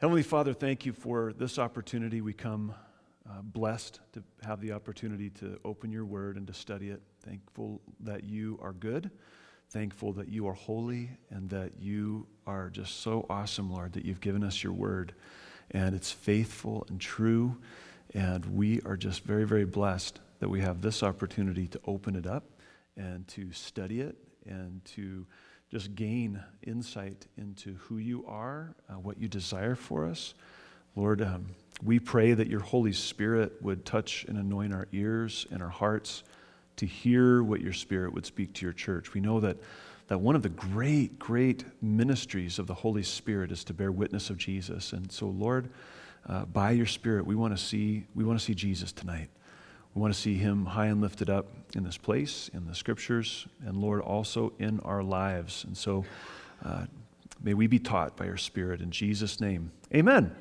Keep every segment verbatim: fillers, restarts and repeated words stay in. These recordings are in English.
Heavenly Father, thank you for this opportunity. We come uh, blessed to have the opportunity to open your word and to study it. Thankful that you are good. Thankful that you are holy and that you are just so awesome, Lord, that you've given us your word. And it's faithful and true. And we are just very, very blessed that we have this opportunity to open it up and to study it and to just gain insight into who you are, uh, what you desire for us. Lord, um, we pray that your Holy Spirit would touch and anoint our ears and our hearts to hear what your Spirit would speak to your church. We know that, that one of the great, great ministries of the Holy Spirit is to bear witness of Jesus. And so, Lord, uh, by your Spirit, we want to see we want to see Jesus tonight. We want to see him high and lifted up in this place, in the scriptures, and Lord, also in our lives. And so uh, may we be taught by your Spirit in Jesus' name. Amen.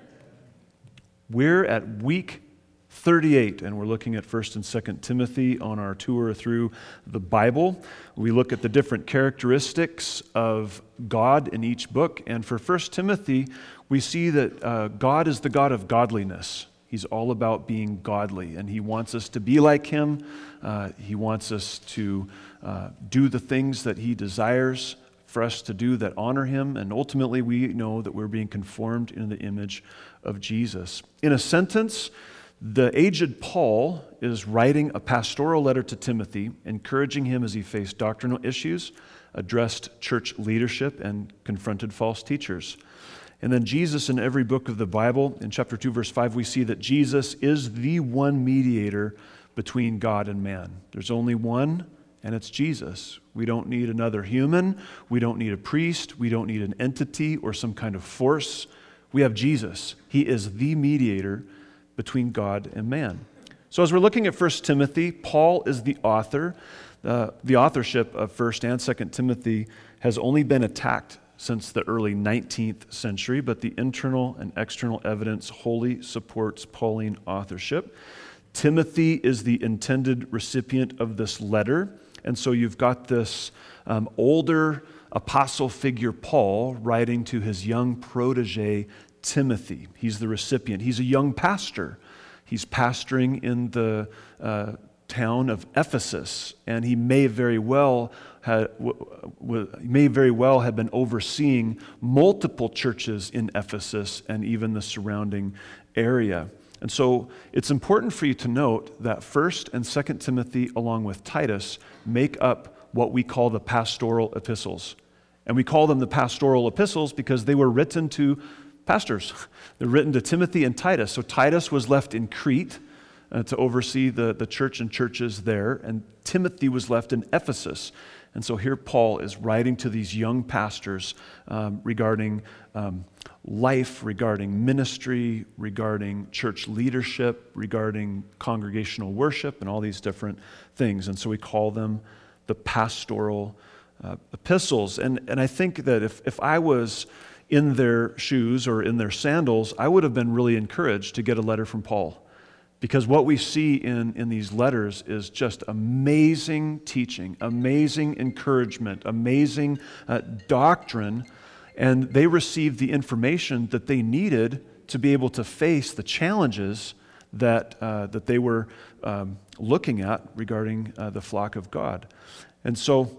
We're at week thirty-eight, and we're looking at First and Second Timothy on our tour through the Bible. We look at the different characteristics of God in each book, and for First Timothy, we see that uh, God is the God of godliness. He's all about being godly, and he wants us to be like him. Uh, he wants us to uh, do the things that he desires for us to do that honor him, and ultimately we know that we're being conformed in the image of Jesus. In a sentence, the aged Paul is writing a pastoral letter to Timothy, encouraging him as he faced doctrinal issues, addressed church leadership, and confronted false teachers. And then Jesus in every book of the Bible, in chapter two, verse five, we see that Jesus is the one mediator between God and man. There's only one, and it's Jesus. We don't need another human. We don't need a priest. We don't need an entity or some kind of force. We have Jesus. He is the mediator between God and man. So as we're looking at First Timothy, Paul is the author. Uh, the authorship of First and Second Timothy has only been attacked since the early nineteenth century, but the internal and external evidence wholly supports Pauline authorship. Timothy is the intended recipient of this letter, and so you've got this um, older apostle figure, Paul, writing to his young protege, Timothy. He's the recipient. He's a young pastor. He's pastoring in the uh, town of Ephesus, and he may very well had, w- w- may very well have been overseeing multiple churches in Ephesus and even the surrounding area. And so it's important for you to note that First and Second Timothy, along with Titus, make up what we call the pastoral epistles. And we call them the pastoral epistles because they were written to pastors. They're written to Timothy and Titus. So Titus was left in Crete uh, to oversee the, the church and churches there, and Timothy was left in Ephesus. And so here Paul is writing to these young pastors um, regarding um, life, regarding ministry, regarding church leadership, regarding congregational worship, and all these different things. And so we call them the pastoral uh, epistles. And, and I think that if, if I was in their shoes or in their sandals, I would have been really encouraged to get a letter from Paul. Because what we see in, in these letters is just amazing teaching, amazing encouragement, amazing uh, doctrine, and they received the information that they needed to be able to face the challenges that, uh, that they were um, looking at regarding uh, the flock of God. And so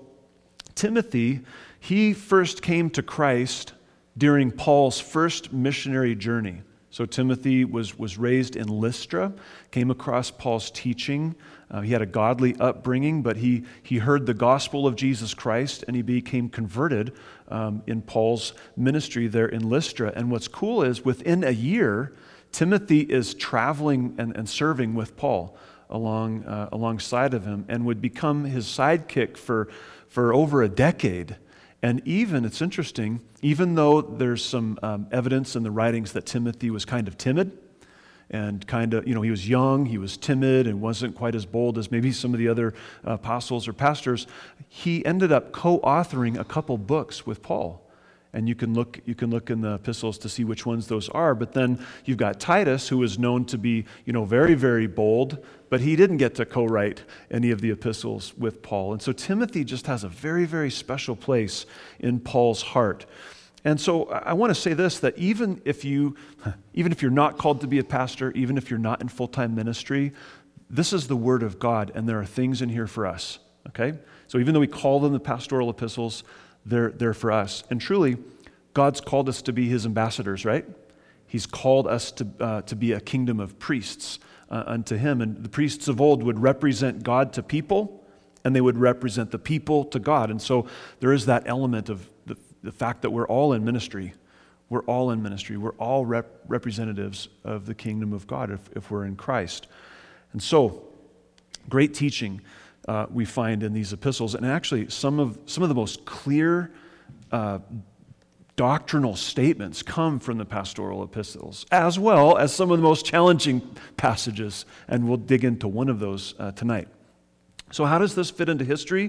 Timothy, he first came to Christ during Paul's first missionary journey. So Timothy was, was raised in Lystra, came across Paul's teaching. Uh, he had a godly upbringing, but he, he heard the gospel of Jesus Christ, and he became converted um, in Paul's ministry there in Lystra. And what's cool is within a year, Timothy is traveling and, and serving with Paul along uh, alongside of him, and would become his sidekick for, for over a decade. And even, it's interesting, even though there's some um, evidence in the writings that Timothy was kind of timid and kind of, you know, he was young, he was timid and wasn't quite as bold as maybe some of the other uh, apostles or pastors, he ended up co-authoring a couple books with Paul. And you can look you can look in the epistles to see which ones those are. But then you've got Titus, who is known to be, you know, very, very bold, but he didn't get to co-write any of the epistles with Paul. And so Timothy just has a very, very special place in Paul's heart. And so I want to say this, that even if you, even if you're not called to be a pastor, even if you're not in full-time ministry, this is the Word of God, and there are things in here for us, okay? So even though we call them the pastoral epistles, they're, they're for us. And truly, God's called us to be His ambassadors, right? He's called us to, uh, to be a kingdom of priests uh, unto Him. And the priests of old would represent God to people, and they would represent the people to God. And so there is that element of the, the fact that we're all in ministry. We're all in ministry. We're all rep- representatives of the kingdom of God if, if we're in Christ. And so, great teaching uh, we find in these epistles. And actually, some of, some of the most clear uh, doctrinal statements come from the pastoral epistles, as well as some of the most challenging passages. And we'll dig into one of those uh, tonight. So how does this fit into history?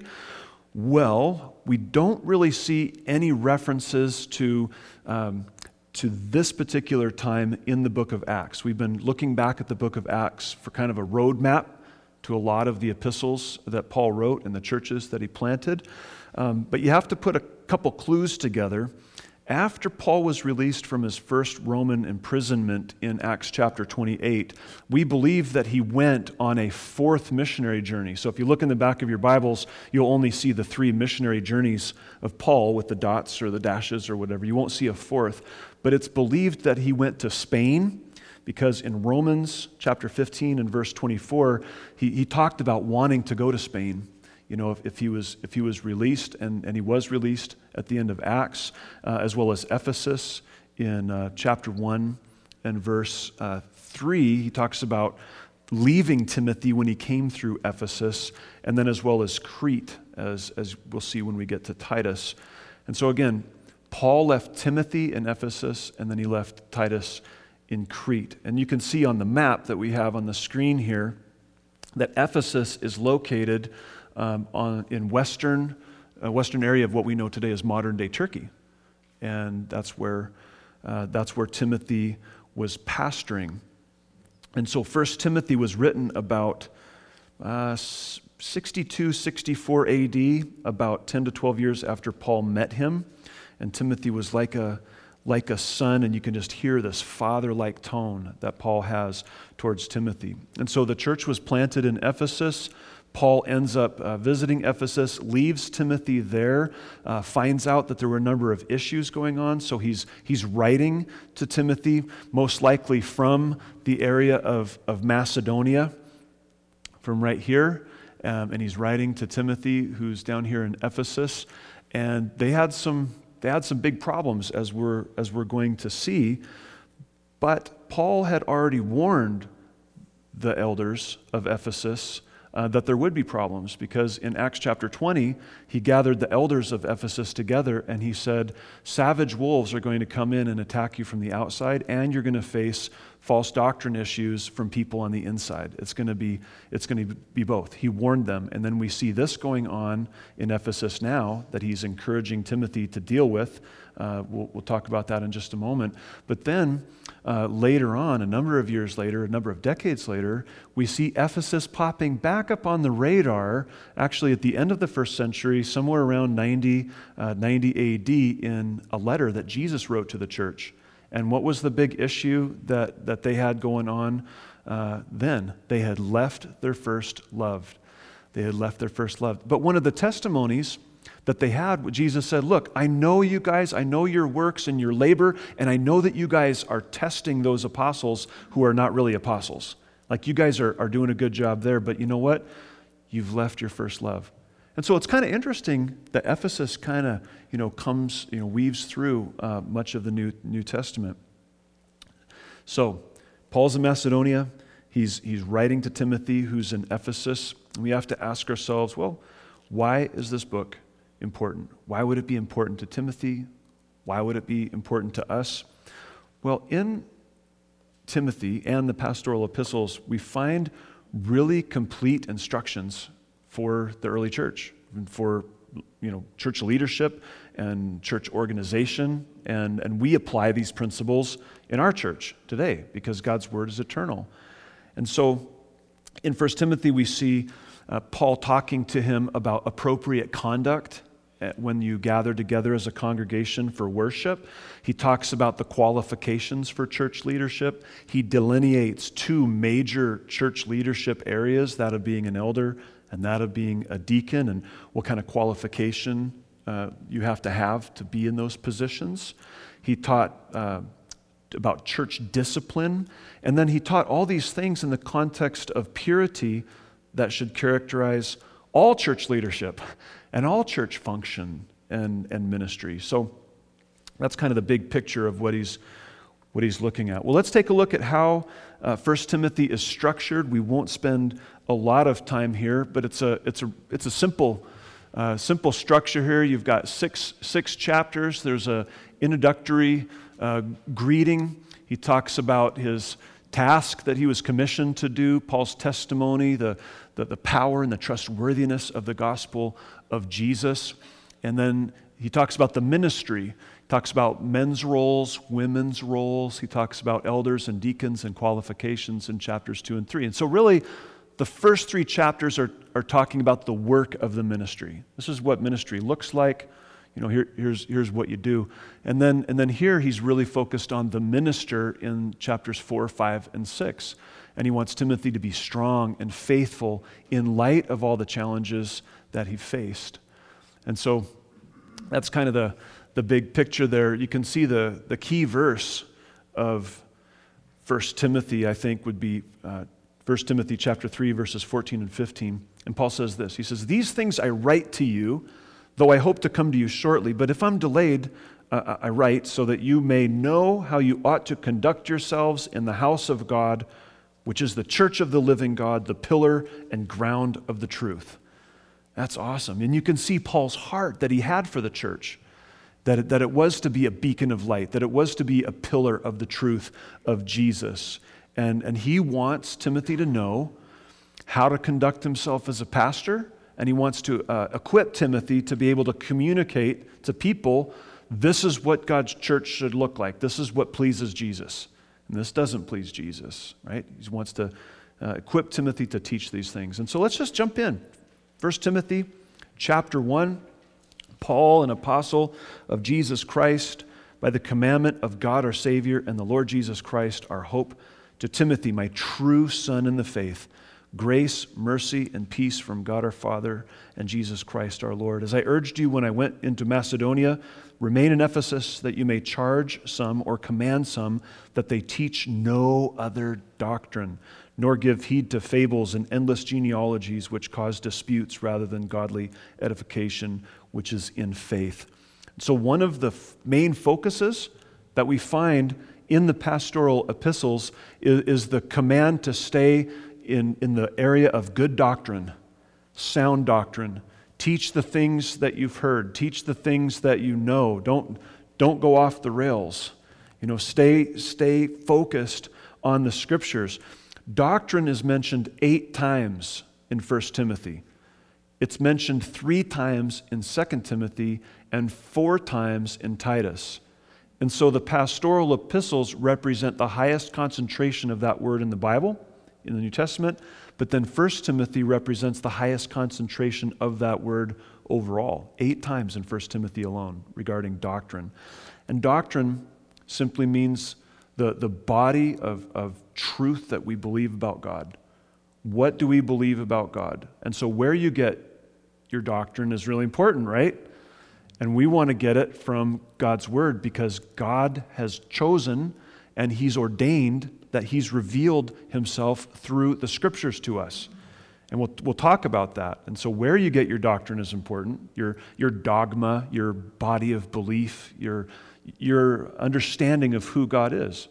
Well, we don't really see any references to, um, to this particular time in the book of Acts. We've been looking back at the book of Acts for kind of a roadmap to a lot of the epistles that Paul wrote and the churches that he planted. Um, but you have to put a couple clues together. After Paul was released from his first Roman imprisonment in Acts chapter twenty-eight, we believe that he went on a fourth missionary journey. So if you look in the back of your Bibles, you'll only see the three missionary journeys of Paul with the dots or the dashes or whatever. You won't see a fourth. But it's believed that he went to Spain, because in Romans chapter fifteen and verse twenty-four, he, he talked about wanting to go to Spain. You know, if, if he was if he was released, and, and he was released at the end of Acts, uh, as well as Ephesus in uh, chapter one and verse uh, three, he talks about leaving Timothy when he came through Ephesus, and then as well as Crete, as, as we'll see when we get to Titus. And so again, Paul left Timothy in Ephesus, and then he left Titus in Crete. And you can see on the map that we have on the screen here that Ephesus is located Um, on, in western, uh, western area of what we know today as modern-day Turkey, and that's where uh, that's where Timothy was pastoring. And so, First Timothy was written about uh, sixty-two, sixty-four A D, about ten to twelve years after Paul met him, and Timothy was like a like a son, and you can just hear this father-like tone that Paul has towards Timothy. And so, the church was planted in Ephesus. Paul ends up uh, visiting Ephesus, leaves Timothy there, uh, finds out that there were a number of issues going on, so he's he's writing to Timothy, most likely from the area of, of Macedonia, from right here, um, and he's writing to Timothy, who's down here in Ephesus, and they had some they had some big problems, as we're as we're going to see, but Paul had already warned the elders of Ephesus Uh, that there would be problems, because in Acts chapter twenty, he gathered the elders of Ephesus together and he said, savage wolves are going to come in and attack you from the outside, and you're going to face false doctrine issues from people on the inside. It's going to be it's going to be both. He warned them, and then we see this going on in Ephesus now that he's encouraging Timothy to deal with. Uh, we'll, we'll talk about that in just a moment. But then uh, later on, a number of years later, a number of decades later, we see Ephesus popping back up on the radar, actually at the end of the first century, somewhere around ninety, uh, ninety A D, in a letter that Jesus wrote to the church. And what was the big issue that, that they had going on uh, then? They had left their first love. They had left their first love. But one of the testimonies that they had, Jesus said, look, I know you guys, I know your works and your labor, and I know that you guys are testing those apostles who are not really apostles. Like, you guys are, are doing a good job there, but you know what? You've left your first love. And so it's kind of interesting that Ephesus kind of, you know, comes, you know, weaves through uh, much of the New New Testament. So, Paul's in Macedonia. He's he's writing to Timothy, who's in Ephesus. And we have to ask ourselves, well, why is this book important? Why would it be important to Timothy? Why would it be important to us? Well, in Timothy and the pastoral epistles, we find really complete instructions for the early church, and for, you know, church leadership and church organization, and, and we apply these principles in our church today because God's word is eternal. And so in First Timothy we see uh, Paul talking to him about appropriate conduct when you gather together as a congregation for worship. He talks about the qualifications for church leadership. He delineates two major church leadership areas, that of being an elder and that of being a deacon, and what kind of qualification uh, you have to have to be in those positions. He taught uh, about church discipline, and then he taught all these things in the context of purity that should characterize all church leadership and all church function and, and ministry. So that's kind of the big picture of what he's what he's looking at. Well, let's take a look at how uh, First Timothy is structured. We won't spend a lot of time here, but it's a it's a it's a simple uh, simple structure here. You've got six six chapters. There's a introductory uh, greeting. He talks about his task that he was commissioned to do, Paul's testimony, the, the, the power and the trustworthiness of the gospel of Jesus. And then he talks about the ministry. He talks about men's roles, women's roles. He talks about elders and deacons and qualifications in chapters two and three. And so really, the first three chapters are, are talking about the work of the ministry. This is what ministry looks like. You know, here, here's, here's what you do. And then, and then here he's really focused on the minister in chapters four, five, and six. And he wants Timothy to be strong and faithful in light of all the challenges that he faced. And so that's kind of the, the big picture there. You can see the, the key verse of First Timothy, I think, would be uh, First Timothy chapter three, verses fourteen and fifteen. And Paul says this. He says, "These things I write to you, though I hope to come to you shortly. But if I'm delayed, uh, I write so that you may know how you ought to conduct yourselves in the house of God, which is the church of the living God, the pillar and ground of the truth." That's awesome. And you can see Paul's heart that he had for the church, that it, that it was to be a beacon of light, that it was to be a pillar of the truth of Jesus. And, and he wants Timothy to know how to conduct himself as a pastor, and he wants to uh, equip Timothy to be able to communicate to people, this is what God's church should look like. This is what pleases Jesus. And this doesn't please Jesus, right? He wants to uh, equip Timothy to teach these things. And so let's just jump in. First Timothy chapter one, Paul, an apostle of Jesus Christ, by the commandment of God our Savior and the Lord Jesus Christ, our hope, to Timothy, my true son in the faith, grace, mercy, and peace from God our Father and Jesus Christ our Lord. As I urged you when I went into Macedonia, remain in Ephesus, that you may charge some or command some that they teach no other doctrine, nor give heed to fables and endless genealogies which cause disputes rather than godly edification, which is in faith. So one of the f- main focuses that we find in the pastoral epistles is, is the command to stay in, in the area of good doctrine, sound doctrine. Teach the things that you've heard. Teach the things that you know. Don't, don't go off the rails. You know, stay, stay focused on the Scriptures. Doctrine is mentioned eight times in First Timothy. It's mentioned three times in Second Timothy and four times in Titus. And so the pastoral epistles represent the highest concentration of that word in the Bible, in the New Testament, but then First Timothy represents the highest concentration of that word overall, eight times in First Timothy alone regarding doctrine. And doctrine simply means the, the body of, of truth that we believe about God. What do we believe about God? And so where you get your doctrine is really important, right? And we want to get it from God's Word because God has chosen and He's ordained that He's revealed Himself through the Scriptures to us. And we'll we'll talk about that. And so where you get your doctrine is important. Your your dogma, your body of belief, your your understanding of who God is.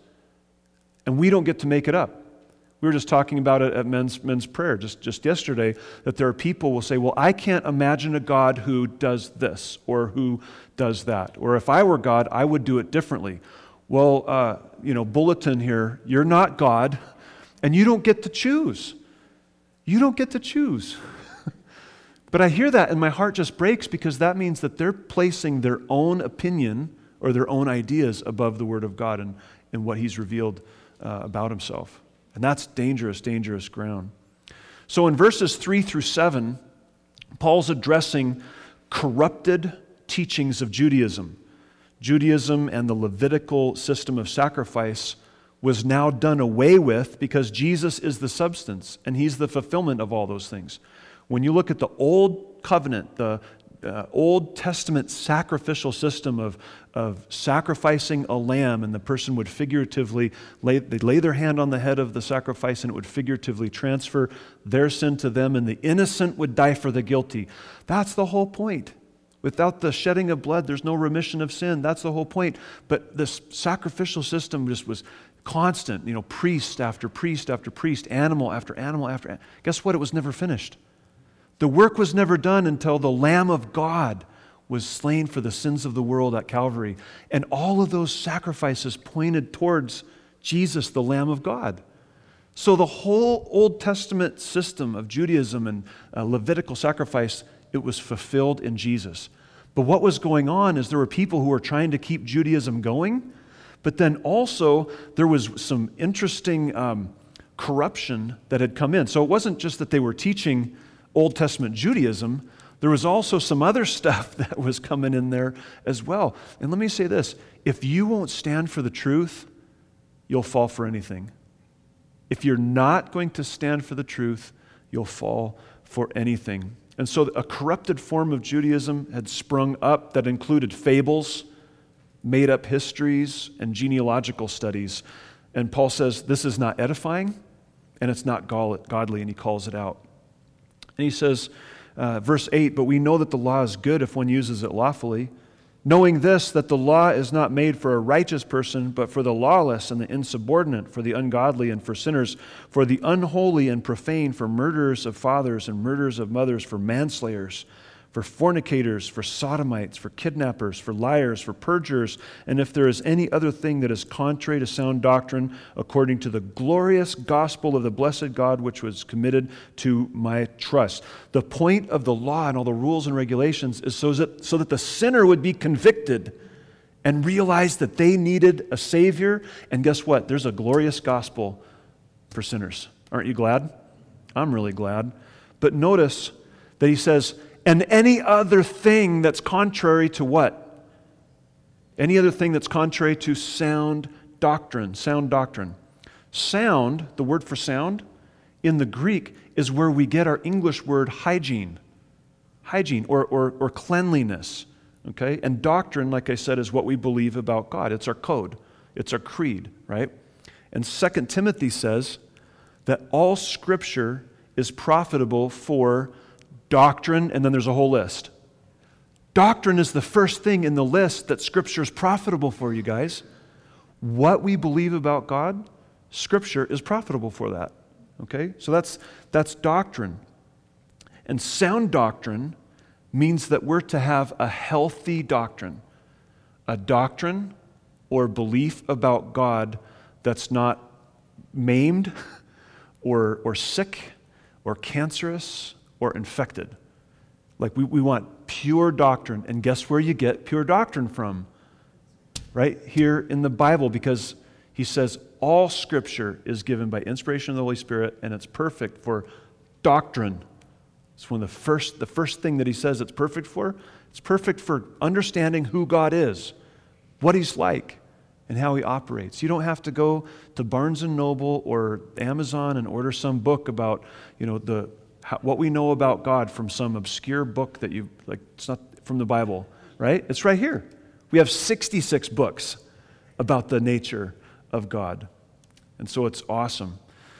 And we don't get to make it up. We were just talking about it at men's men's prayer just, just yesterday, that there are people who will say, well, I can't imagine a God who does this or who does that. Or if I were God, I would do it differently. Well, uh, you know, bulletin here, you're not God, and you don't get to choose. You don't get to choose. But I hear that and my heart just breaks because that means that they're placing their own opinion or their own ideas above the Word of God and, and what He's revealed uh, about Himself. And that's dangerous, dangerous ground. So in verses three through seven, Paul's addressing corrupted teachings of Judaism. Judaism and the Levitical system of sacrifice was now done away with because Jesus is the substance and he's the fulfillment of all those things. When you look at the Old Covenant, the uh, Old Testament sacrificial system of, of sacrificing a lamb, and the person would figuratively lay, they'd lay their hand on the head of the sacrifice and it would figuratively transfer their sin to them, and the innocent would die for the guilty. That's the whole point. Without the shedding of blood, there's no remission of sin. That's the whole point. But this sacrificial system just was constant, you know, priest after priest after priest, animal after animal after animal. Guess what? It was never finished. The work was never done until the Lamb of God was slain for the sins of the world at Calvary. And all of those sacrifices pointed towards Jesus, the Lamb of God. So the whole Old Testament system of Judaism and uh, Levitical sacrifice, it was fulfilled in Jesus. But what was going on is there were people who were trying to keep Judaism going, but then also there was some interesting um, corruption that had come in. So it wasn't just that they were teaching Old Testament Judaism, there was also some other stuff that was coming in there as well. And let me say this, if you won't stand for the truth, you'll fall for anything. If you're not going to stand for the truth, you'll fall for anything. And so a corrupted form of Judaism had sprung up that included fables, made-up histories, and genealogical studies. And Paul says this is not edifying, and it's not godly, and he calls it out. And he says, uh, verse eight, but we know that the law is good if one uses it lawfully, knowing this, that the law is not made for a righteous person, but for the lawless and the insubordinate, for the ungodly and for sinners, for the unholy and profane, for murderers of fathers and murderers of mothers, for manslayers, for fornicators, for sodomites, for kidnappers, for liars, for perjurers, and if there is any other thing that is contrary to sound doctrine, according to the glorious gospel of the blessed God, which was committed to my trust. The point of the law and all the rules and regulations is so that, so that the sinner would be convicted and realize that they needed a Savior. And guess what? There's a glorious gospel for sinners. Aren't you glad? I'm really glad. But notice that he says, and any other thing that's contrary to what? Any other thing that's contrary to sound doctrine, sound doctrine. Sound, the word for sound, in the Greek is where we get our English word hygiene. Hygiene or, or, or cleanliness, okay? And doctrine, like I said, is what we believe about God. It's our code. It's our creed, right? And Second Timothy says that all Scripture is profitable for doctrine, and then there's a whole list. Doctrine is the first thing in the list that Scripture is profitable for, you guys. What we believe about God, Scripture is profitable for that. Okay? So that's that's doctrine. And sound doctrine means that we're to have a healthy doctrine. A doctrine or belief about God that's not maimed or, or sick or cancerous or infected. Like we, we want pure doctrine. And guess where you get pure doctrine from? Right here in the Bible, because he says all Scripture is given by inspiration of the Holy Spirit, and it's perfect for doctrine. It's one of the first, the first thing that he says it's perfect for. It's perfect for understanding who God is, what he's like, and how he operates. You don't have to go to Barnes and Noble or Amazon and order some book about, you know, the How, what we know about God from some obscure book that you, like, it's not from the Bible, right? It's right here. We have sixty-six books about the nature of God. And so it's awesome.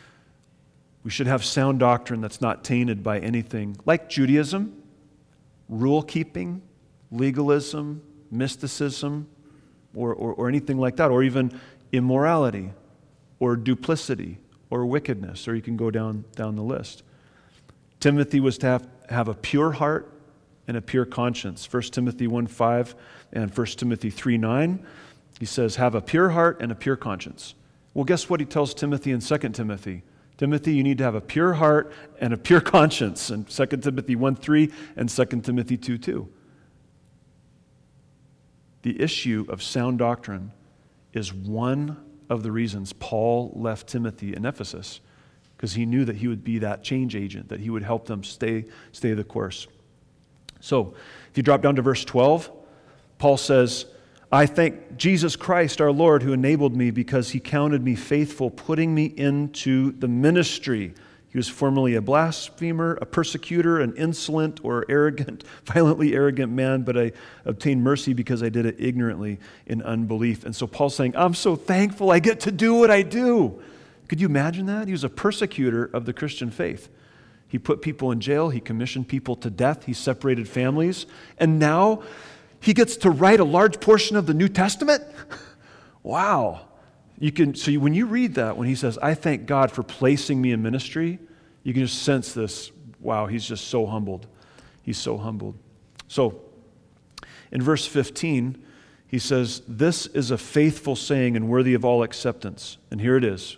We should have sound doctrine that's not tainted by anything like Judaism, rule-keeping, legalism, mysticism, or, or, or anything like that, or even immorality, or duplicity, or wickedness, or you can go down, down the list. Timothy was to have, have a pure heart and a pure conscience. First Timothy one five and First Timothy three nine, he says, have a pure heart and a pure conscience. Well, guess what he tells Timothy in Second Timothy? Timothy, you need to have a pure heart and a pure conscience in Second Timothy one three and Second Timothy two two. The issue of sound doctrine is one of the reasons Paul left Timothy in Ephesus, because he knew that he would be that change agent, that he would help them stay, stay the course. So, if you drop down to verse twelve, Paul says, I thank Jesus Christ our Lord who enabled me because he counted me faithful, putting me into the ministry. He was formerly a blasphemer, a persecutor, an insolent or arrogant, violently arrogant man, but I obtained mercy because I did it ignorantly in unbelief. And so Paul's saying, I'm so thankful I get to do what I do. Could you imagine that? He was a persecutor of the Christian faith. He put people in jail. He commissioned people to death. He separated families. And now he gets to write a large portion of the New Testament? Wow. You can, so when you read that, when he says, I thank God for placing me in ministry, you can just sense this, wow, he's just so humbled. He's so humbled. So in verse fifteen, he says, this is a faithful saying and worthy of all acceptance. And here it is.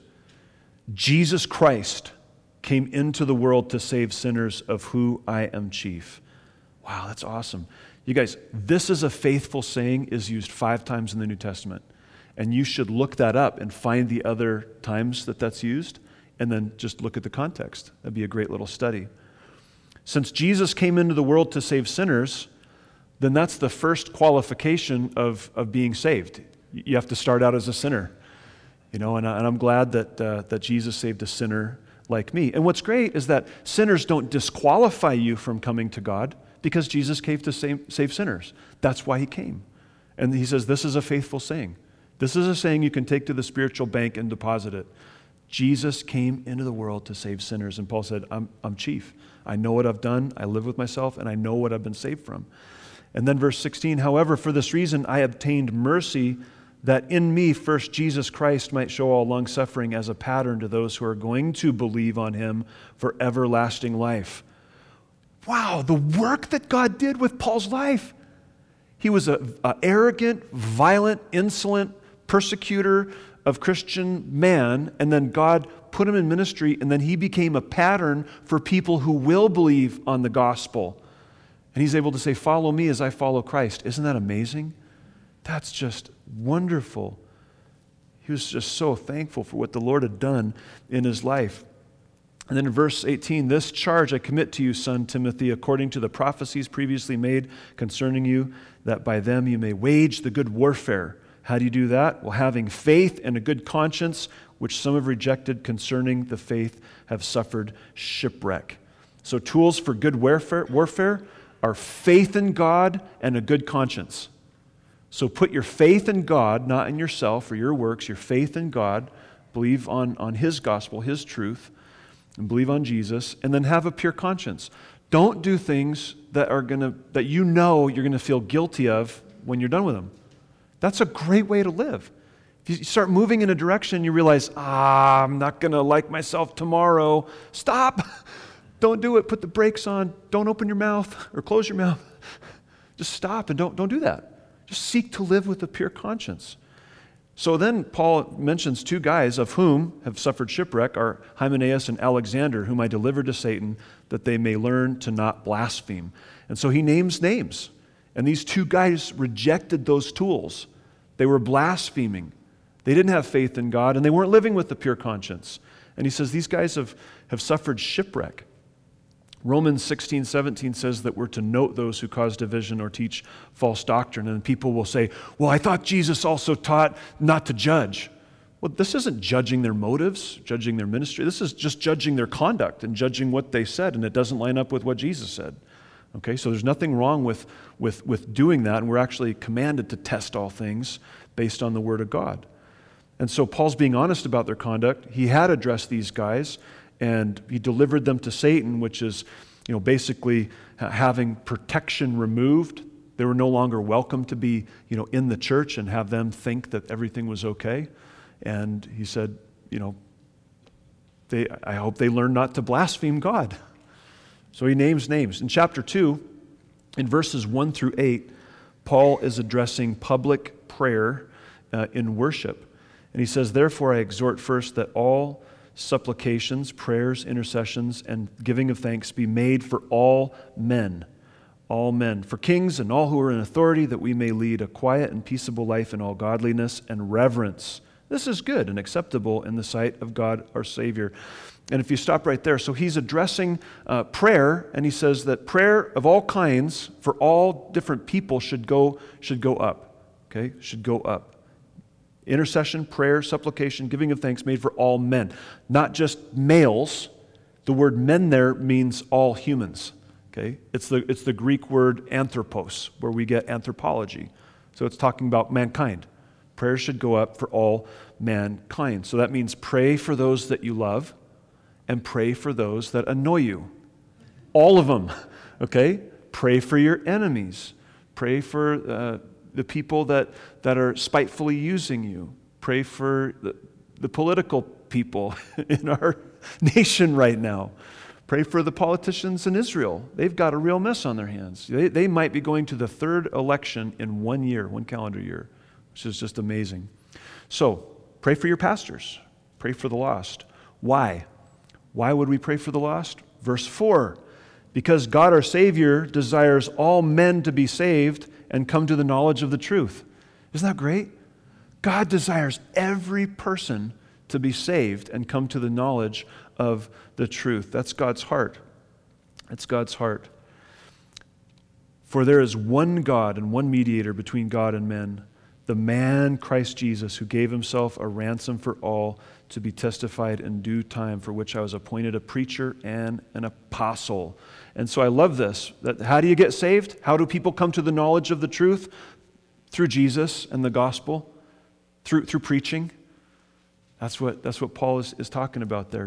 Jesus Christ came into the world to save sinners, of who I am chief. Wow, that's awesome. You guys, this is a faithful saying is used five times in the New Testament. And you should look that up and find the other times that that's used, and then just look at the context. That'd be a great little study. Since Jesus came into the world to save sinners, then that's the first qualification of, of being saved. You have to start out as a sinner. You know, and, I, and I'm glad that, uh, that Jesus saved a sinner like me. And what's great is that sinners don't disqualify you from coming to God, because Jesus came to save, save sinners. That's why he came. And he says, this is a faithful saying. This is a saying you can take to the spiritual bank and deposit it. Jesus came into the world to save sinners. And Paul said, I'm, I'm chief. I know what I've done. I live with myself, and I know what I've been saved from. And then verse sixteen, however, for this reason I obtained mercy, that in me first Jesus Christ might show all long-suffering as a pattern to those who are going to believe on him for everlasting life. Wow, the work that God did with Paul's life. He was an arrogant, violent, insolent persecutor of Christian man, and then God put him in ministry, and then he became a pattern for people who will believe on the gospel. And he's able to say, follow me as I follow Christ. Isn't that amazing? That's just wonderful. He was just so thankful for what the Lord had done in his life. And then in verse eighteen, this charge I commit to you, son Timothy, according to the prophecies previously made concerning you, that by them you may wage the good warfare. How do you do that? Well, having faith and a good conscience, which some have rejected concerning the faith, have suffered shipwreck. So tools for good warfare, warfare are faith in God and a good conscience. So put your faith in God, not in yourself or your works, your faith in God, believe on, on his gospel, his truth, and believe on Jesus, and then have a pure conscience. Don't do things that are gonna that you know you're gonna feel guilty of when you're done with them. That's a great way to live. If you start moving in a direction, you realize, ah, I'm not gonna like myself tomorrow. Stop. Don't do it. Put the brakes on. Don't open your mouth or close your mouth. Just stop and don't don't do that. Just seek to live with a pure conscience. So then Paul mentions two guys of whom have suffered shipwreck are Hymenaeus and Alexander, whom I delivered to Satan, that they may learn to not blaspheme. And so he names names. And these two guys rejected those tools. They were blaspheming. They didn't have faith in God, and they weren't living with the pure conscience. And he says these guys have, have suffered shipwreck. Romans sixteen, seventeen says that we're to note those who cause division or teach false doctrine. And people will say, well, I thought Jesus also taught not to judge. Well, this isn't judging their motives, judging their ministry. This is just judging their conduct and judging what they said, and it doesn't line up with what Jesus said. Okay, so there's nothing wrong with, with, with doing that, and we're actually commanded to test all things based on the Word of God. And so Paul's being honest about their conduct. He had addressed these guys, and he delivered them to Satan, which is, you know, basically having protection removed. They were no longer welcome to be, you know, in the church and have them think that everything was okay. And he said, you know, they, I hope they learn not to blaspheme God. So he names names. In chapter two, in verses one through eight, Paul is addressing public prayer uh, in worship. And he says, therefore I exhort first that all supplications, prayers, intercessions, and giving of thanks be made for all men, all men, for kings and all who are in authority, that we may lead a quiet and peaceable life in all godliness and reverence. This is good and acceptable in the sight of God our Savior. And if you stop right there, so he's addressing uh, prayer, and he says that prayer of all kinds for all different people should go should go up. Okay, should go up. Intercession, prayer, supplication, giving of thanks made for all men, not just males. The word men there means all humans. Okay, it's the it's the Greek word anthropos, where we get anthropology. So it's talking about mankind. Prayer should go up for all mankind. So that means pray for those that you love and pray for those that annoy you. All of them, okay? Pray for your enemies. Pray for uh, the people that, that are spitefully using you. Pray for the, the political people in our nation right now. Pray for the politicians in Israel. They've got a real mess on their hands. They, they might be going to the third election in one year, one calendar year, which is just amazing. So, pray for your pastors. Pray for the lost. Why? Why would we pray for the lost? Verse four, because God our Savior desires all men to be saved and come to the knowledge of the truth. Isn't that great? God desires every person to be saved and come to the knowledge of the truth. That's God's heart. That's God's heart. For there is one God and one mediator between God and men, the man Christ Jesus, who gave himself a ransom for all, to be testified in due time, for which I was appointed a preacher and an apostle. And so I love this. That how do you get saved? How do people come to the knowledge of the truth? Through Jesus and the gospel, through through preaching. That's what that's what Paul is, is talking about there.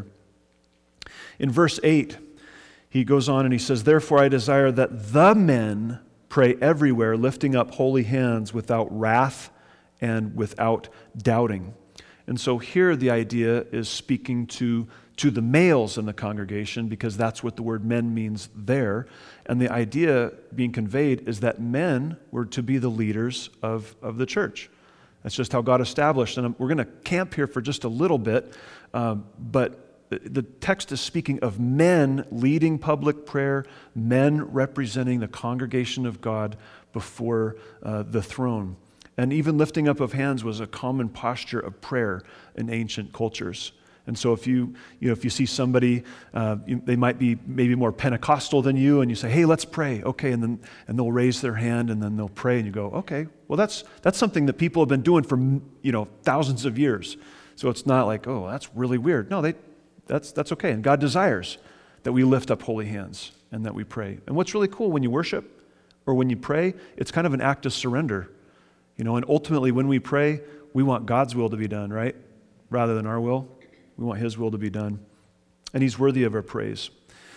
In verse eight, he goes on and he says, therefore I desire that the men pray everywhere, lifting up holy hands without wrath and without doubting. And so here the idea is speaking to, to the males in the congregation, because that's what the word men means there. And the idea being conveyed is that men were to be the leaders of, of the church. That's just how God established. And we're going to camp here for just a little bit, um, but the text is speaking of men leading public prayer, men representing the congregation of God before uh, the throne. And even lifting up of hands was a common posture of prayer in ancient cultures. And so if you, you know, if you see somebody, uh, you, they might be maybe more Pentecostal than you, and you say, hey, let's pray. Okay, and then and they'll raise their hand, and then they'll pray, and you go, okay, well, that's that's something that people have been doing for, you know, thousands of years. So it's not like, oh, that's really weird. No, they that's that's okay. And God desires that we lift up holy hands and that we pray. And what's really cool when you worship or when you pray, it's kind of an act of surrender. You know, and ultimately when we pray, we want God's will to be done, right? Rather than our will. We want His will to be done. And He's worthy of our praise.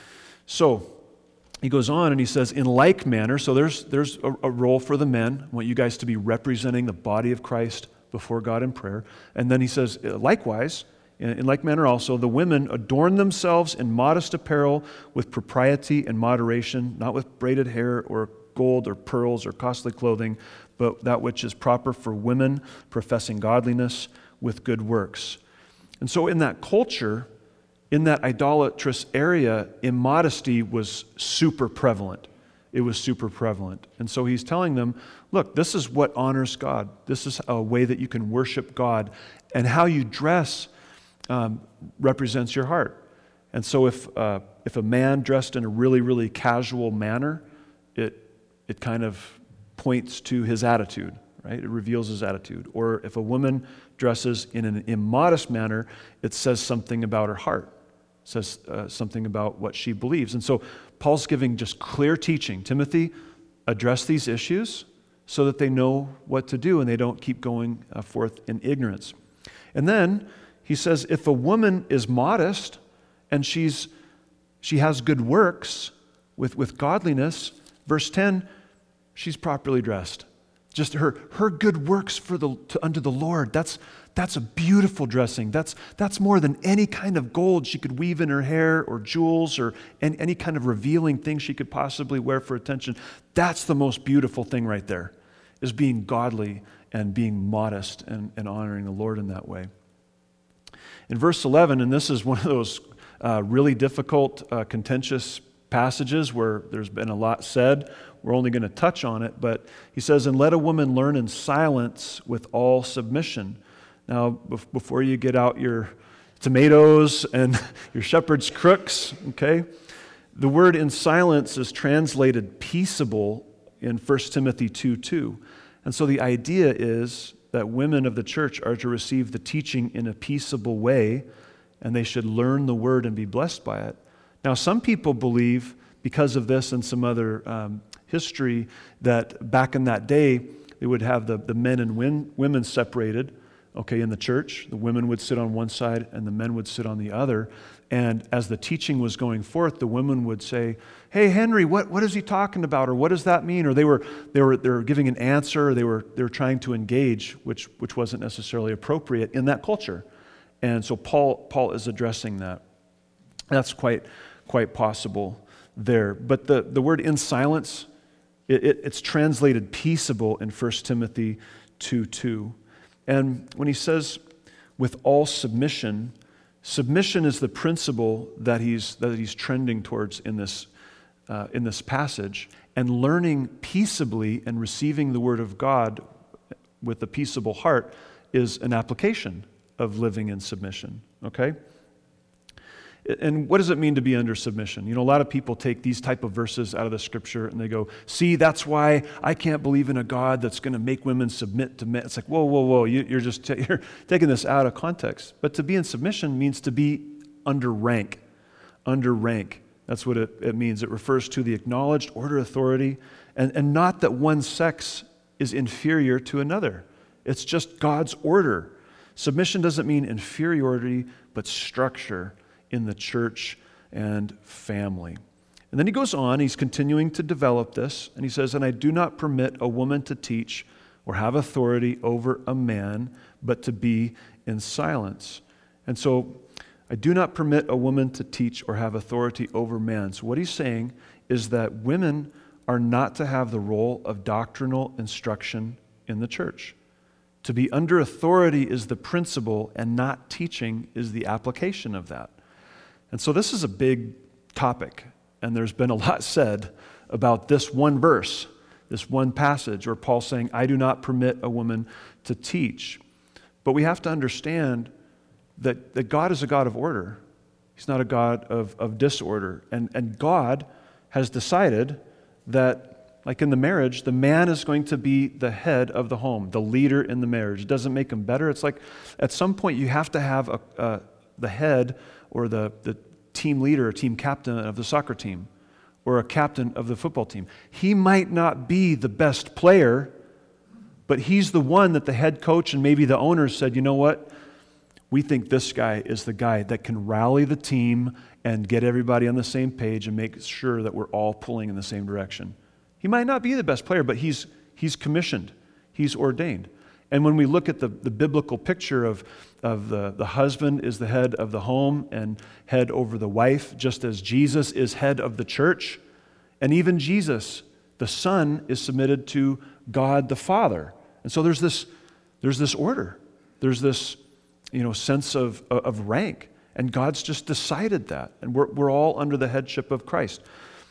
So, he goes on and he says, in like manner, so there's there's a, a role for the men. I want you guys to be representing the body of Christ before God in prayer. And then he says, likewise, in, in like manner also, the women adorn themselves in modest apparel with propriety and moderation, not with braided hair or gold or pearls or costly clothing, but that which is proper for women professing godliness with good works. And so in that culture, in that idolatrous area, immodesty was super prevalent. It was super prevalent. And so he's telling them, look, this is what honors God. This is a way that you can worship God. And how you dress um, represents your heart. And so if uh, if a man dressed in a really, really casual manner, it it kind of points to his attitude, right? It reveals his attitude. Or if a woman dresses in an immodest manner, it says something about her heart. It says uh, something about what she believes. And so Paul's giving just clear teaching. Timothy, address these issues so that they know what to do and they don't keep going uh, forth in ignorance. And then he says, if a woman is modest and she's she has good works with, with godliness, verse ten, she's properly dressed. Just her her good works for the to, unto the Lord. That's that's a beautiful dressing. That's that's more than any kind of gold she could weave in her hair or jewels or any, any kind of revealing thing she could possibly wear for attention. That's the most beautiful thing right there, is being godly and being modest and, and honoring the Lord in that way. In verse eleven, and this is one of those uh, really difficult, uh, contentious passages where there's been a lot said. We're only going to touch on it, but he says, and let a woman learn in silence with all submission. Now, bef- before you get out your tomatoes and your shepherd's crooks, okay, the word in silence is translated peaceable in First Timothy two two. And so the idea is that women of the church are to receive the teaching in a peaceable way, and they should learn the word and be blessed by it. Now, some people believe, because of this and some other um, history, that back in that day, they would have the, the men and win, women separated, okay, in the church. The women would sit on one side and the men would sit on the other. And as the teaching was going forth, the women would say, "Hey, Henry, what, what is he talking about?" Or "What does that mean?" Or they were they were they were giving an answer. Or they were they were trying to engage, which which wasn't necessarily appropriate in that culture. And so Paul Paul is addressing that. That's quite quite possible there. But the, the word "in silence," it, it, it's translated peaceable in First Timothy two two. And when he says "with all submission," submission is the principle that he's that he's trending towards in this uh, in this passage, and learning peaceably and receiving the word of God with a peaceable heart is an application of living in submission. Okay. And what does it mean to be under submission? You know, a lot of people take these type of verses out of the scripture and they go, "See, that's why I can't believe in a God that's going to make women submit to men." It's like, whoa, whoa, whoa, you, you're just t- you're taking this out of context. But to be in submission means to be under rank, under rank. That's what it, it means. It refers to the acknowledged order authority, and, and not that one sex is inferior to another. It's just God's order. Submission doesn't mean inferiority, but structure in the church and family. And then he goes on, he's continuing to develop this, and he says, "And I do not permit a woman to teach or have authority over a man, but to be in silence." And so, I do not permit a woman to teach or have authority over man. So what he's saying is that women are not to have the role of doctrinal instruction in the church. To be under authority is the principle, and not teaching is the application of that. And so this is a big topic, and there's been a lot said about this one verse, this one passage, where Paul's saying, "I do not permit a woman to teach." But we have to understand that, that God is a God of order. He's not a God of, of disorder. And, and God has decided that, like in the marriage, the man is going to be the head of the home, the leader in the marriage. It doesn't make him better. It's like at some point you have to have a, a, the head or the, the team leader or team captain of the soccer team or a captain of the football team. He might not be the best player, but he's the one that the head coach and maybe the owners said, "You know what? We think this guy is the guy that can rally the team and get everybody on the same page and make sure that we're all pulling in the same direction." He might not be the best player, but he's he's commissioned. He's ordained. And when we look at the, the biblical picture of, of the, the husband is the head of the home and head over the wife, just as Jesus is head of the church, and even Jesus, the Son, is submitted to God the Father. And so there's this, there's this order. There's this, you know, sense of, of rank. And God's just decided that. And we're, we're all under the headship of Christ.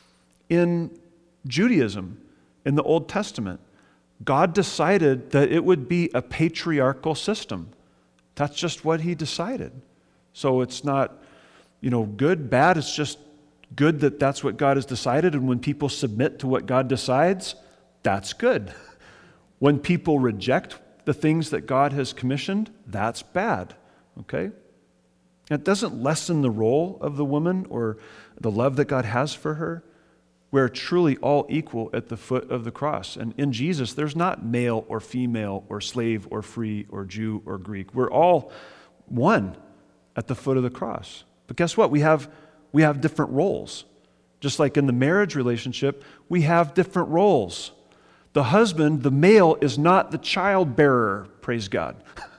In Judaism, in the Old Testament, God decided that it would be a patriarchal system. That's just what he decided. So it's not, you know, good, bad. It's just good that that's what God has decided. And when people submit to what God decides, that's good. When people reject the things that God has commissioned, that's bad. Okay? It doesn't lessen the role of the woman or the love that God has for her. We're truly all equal at the foot of the cross. And in Jesus, there's not male or female or slave or free or Jew or Greek. We're all one at the foot of the cross. But guess what? We have, we have different roles. Just like in the marriage relationship, we have different roles. The husband, the male, is not the child bearer, praise God.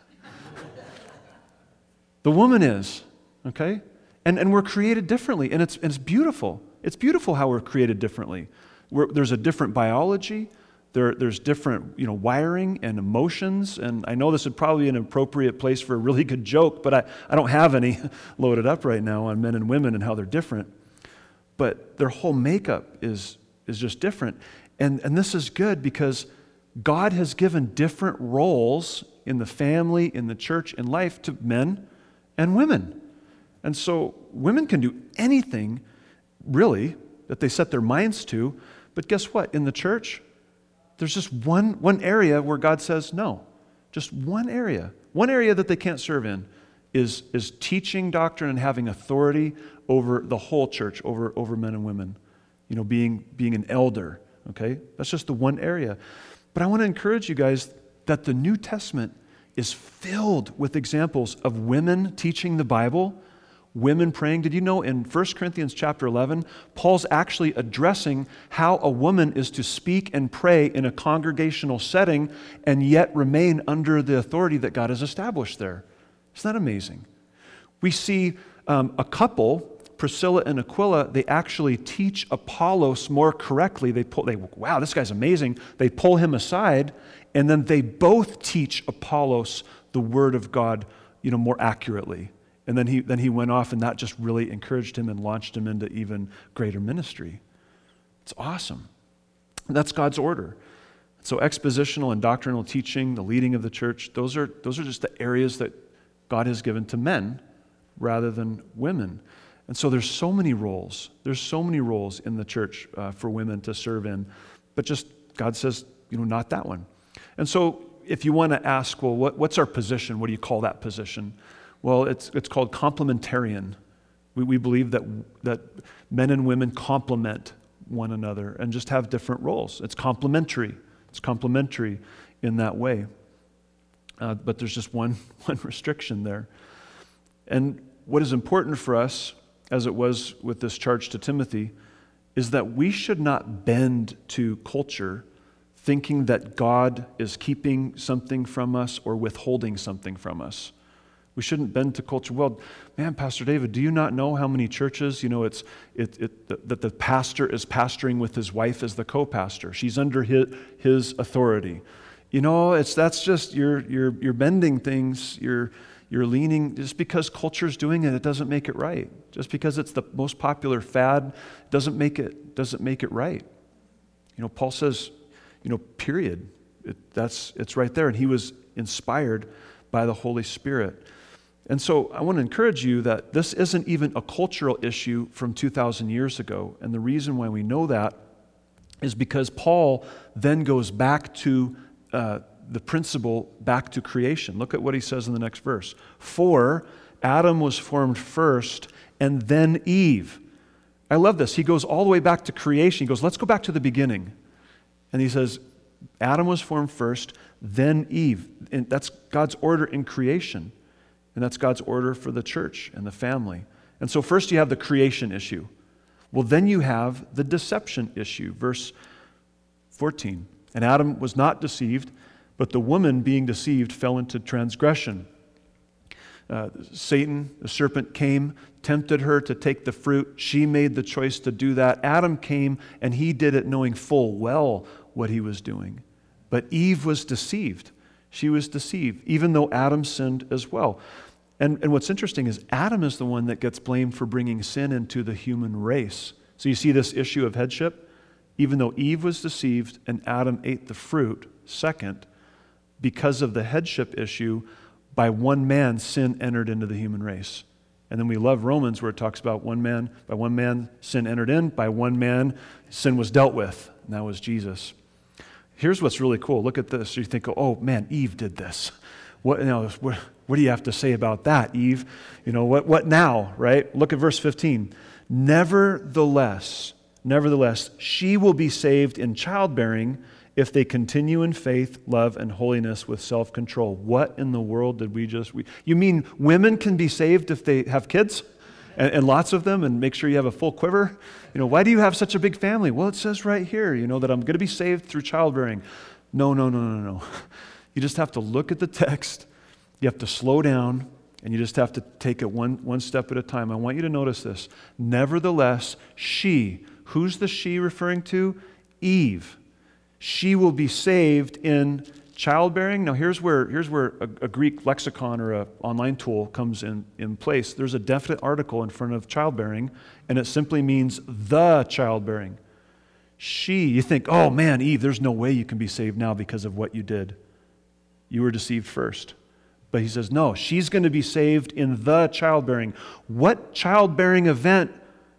The woman is, okay? And, and we're created differently, and it's, it's beautiful. It's beautiful how we're created differently. We're, there's a different biology. There, there's different, you know, wiring and emotions. And I know this would probably be an appropriate place for a really good joke, but I, I don't have any loaded up right now on men and women and how they're different. But their whole makeup is, is just different. And, and this is good because God has given different roles in the family, in the church, in life to men and women. And so women can do anything, really, that they set their minds to. But guess what? In the church, there's just one, one area where God says no. Just one area. One area that they can't serve in is, is teaching doctrine and having authority over the whole church, over, over men and women. You know, being, being an elder, okay? That's just the one area. But I want to encourage you guys that the New Testament is filled with examples of women teaching the Bible, women praying. Did you know in First Corinthians chapter eleven, Paul's actually addressing how a woman is to speak and pray in a congregational setting and yet remain under the authority that God has established there. Isn't that amazing? We see um, a couple, Priscilla and Aquila, they actually teach Apollos more correctly. They pull, they, wow, this guy's amazing. They pull him aside, and then they both teach Apollos the word of God, you know, more accurately. And then he then he went off, and that just really encouraged him and launched him into even greater ministry. It's awesome. And that's God's order. So expositional and doctrinal teaching, the leading of the church, those are those are just the areas that God has given to men rather than women. And so there's so many roles. There's so many roles in the church uh, for women to serve in, but just God says, you know, not that one. And so if you want to ask, well, what, what's our position? What do you call that position? Well, it's it's called complementarian. We we believe that that men and women complement one another and just have different roles. It's complementary. It's complementary in that way. Uh, but there's just one one restriction there. And what is important for us, as it was with this charge to Timothy, is that we should not bend to culture thinking that God is keeping something from us or withholding something from us. We shouldn't bend to culture. Well, man, Pastor David, do you not know how many churches, you know, it's it, it that the pastor is pastoring with his wife as the co-pastor. She's under his, his authority. You know, it's that's just you're you're you're bending things. You're you're leaning just because culture's doing it. It doesn't make it right. Just because it's the most popular fad doesn't make it doesn't make it right. You know, Paul says, you know, period. It, that's it's right there, and he was inspired by the Holy Spirit. And so I want to encourage you that this isn't even a cultural issue from two thousand years ago. And the reason why we know that is because Paul then goes back to uh, the principle, back to creation. Look at what he says in the next verse. For Adam was formed first and then Eve. I love this. He goes all the way back to creation. He goes, let's go back to the beginning. And he says, Adam was formed first, then Eve. And that's God's order in creation. And that's God's order for the church and the family. And so first you have the creation issue. Well, then you have the deception issue. Verse fourteen. And Adam was not deceived, but the woman being deceived fell into transgression. Uh, Satan, the serpent, came, tempted her to take the fruit. She made the choice to do that. Adam came, and he did it knowing full well what he was doing. But Eve was deceived. She was deceived, even though Adam sinned as well. And, and what's interesting is Adam is the one that gets blamed for bringing sin into the human race. So you see this issue of headship? Even though Eve was deceived and Adam ate the fruit, second, because of the headship issue, by one man, sin entered into the human race. And then we love Romans where it talks about one man, by one man, sin entered in, by one man, sin was dealt with, and that was Jesus. Here's what's really cool. Look at this. You think, oh man, Eve did this. What, you know, what, what do you have to say about that, Eve? You know, what, what now, right? Look at verse fifteen. Nevertheless, nevertheless, she will be saved in childbearing if they continue in faith, love, and holiness with self-control. What in the world did we just... We, you mean women can be saved if they have kids? And, and lots of them, and make sure you have a full quiver? You know, why do you have such a big family? Well, it says right here, you know, that I'm going to be saved through childbearing. No, no, no, no, no. You just have to look at the text. You have to slow down, and you just have to take it one, one step at a time. I want you to notice this. Nevertheless, she, who's the she referring to? Eve. She will be saved in childbearing. Now here's where here's where a, a Greek lexicon or an online tool comes in, in place. There's a definite article in front of childbearing, and it simply means the childbearing. She, you think, oh man, Eve, there's no way you can be saved now because of what you did. You were deceived first. But he says, no, she's going to be saved in the childbearing. What childbearing event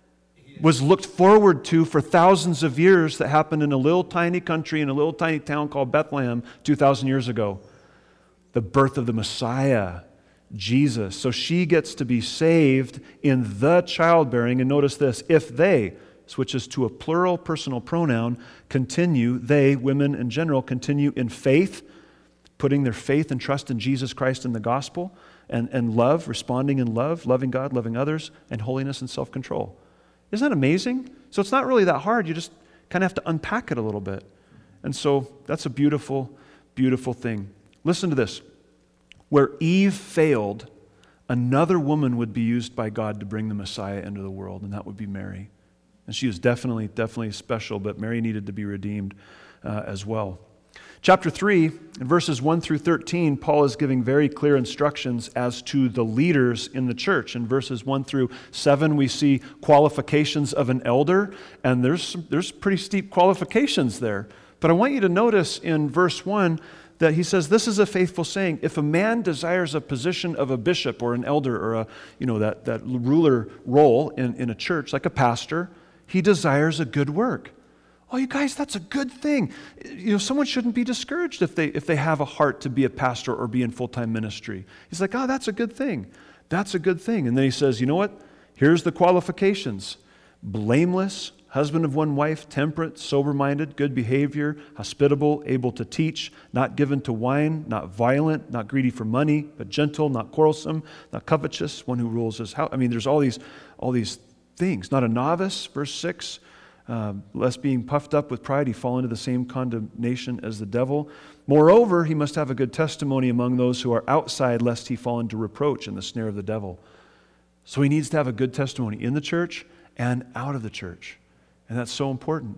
was looked forward to for thousands of years that happened in a little tiny country in a little tiny town called Bethlehem two thousand years ago? The birth of the Messiah, Jesus. So she gets to be saved in the childbearing. And notice this, if they, switches to a plural personal pronoun, continue, they, women in general, continue in faith, putting their faith and trust in Jesus Christ and the gospel, and, and love, responding in love, loving God, loving others, and holiness and self-control. Isn't that amazing? So it's not really that hard. You just kind of have to unpack it a little bit. And so that's a beautiful, beautiful thing. Listen to this. Where Eve failed, another woman would be used by God to bring the Messiah into the world, and that would be Mary. And she was definitely, definitely special, but Mary needed to be redeemed uh, as well. Chapter three, in verses one through thirteen, Paul is giving very clear instructions as to the leaders in the church. In verses one through seven, we see qualifications of an elder, and there's, there's pretty steep qualifications there. But I want you to notice in verse one that he says, this is a faithful saying, if a man desires a position of a bishop or an elder or a, you know, that, that ruler role in, in a church, like a pastor, he desires a good work. Oh, you guys, that's a good thing. You know, someone shouldn't be discouraged if they if they have a heart to be a pastor or be in full-time ministry. He's like, oh, that's a good thing. That's a good thing. And then he says, you know what? Here's the qualifications. Blameless, husband of one wife, temperate, sober-minded, good behavior, hospitable, able to teach, not given to wine, not violent, not greedy for money, but gentle, not quarrelsome, not covetous, one who rules his house. I mean, there's all these, all these things. Not a novice, verse six. Uh, lest being puffed up with pride, he fall into the same condemnation as the devil. Moreover, he must have a good testimony among those who are outside, lest he fall into reproach in the snare of the devil. So he needs to have a good testimony in the church and out of the church. And that's so important.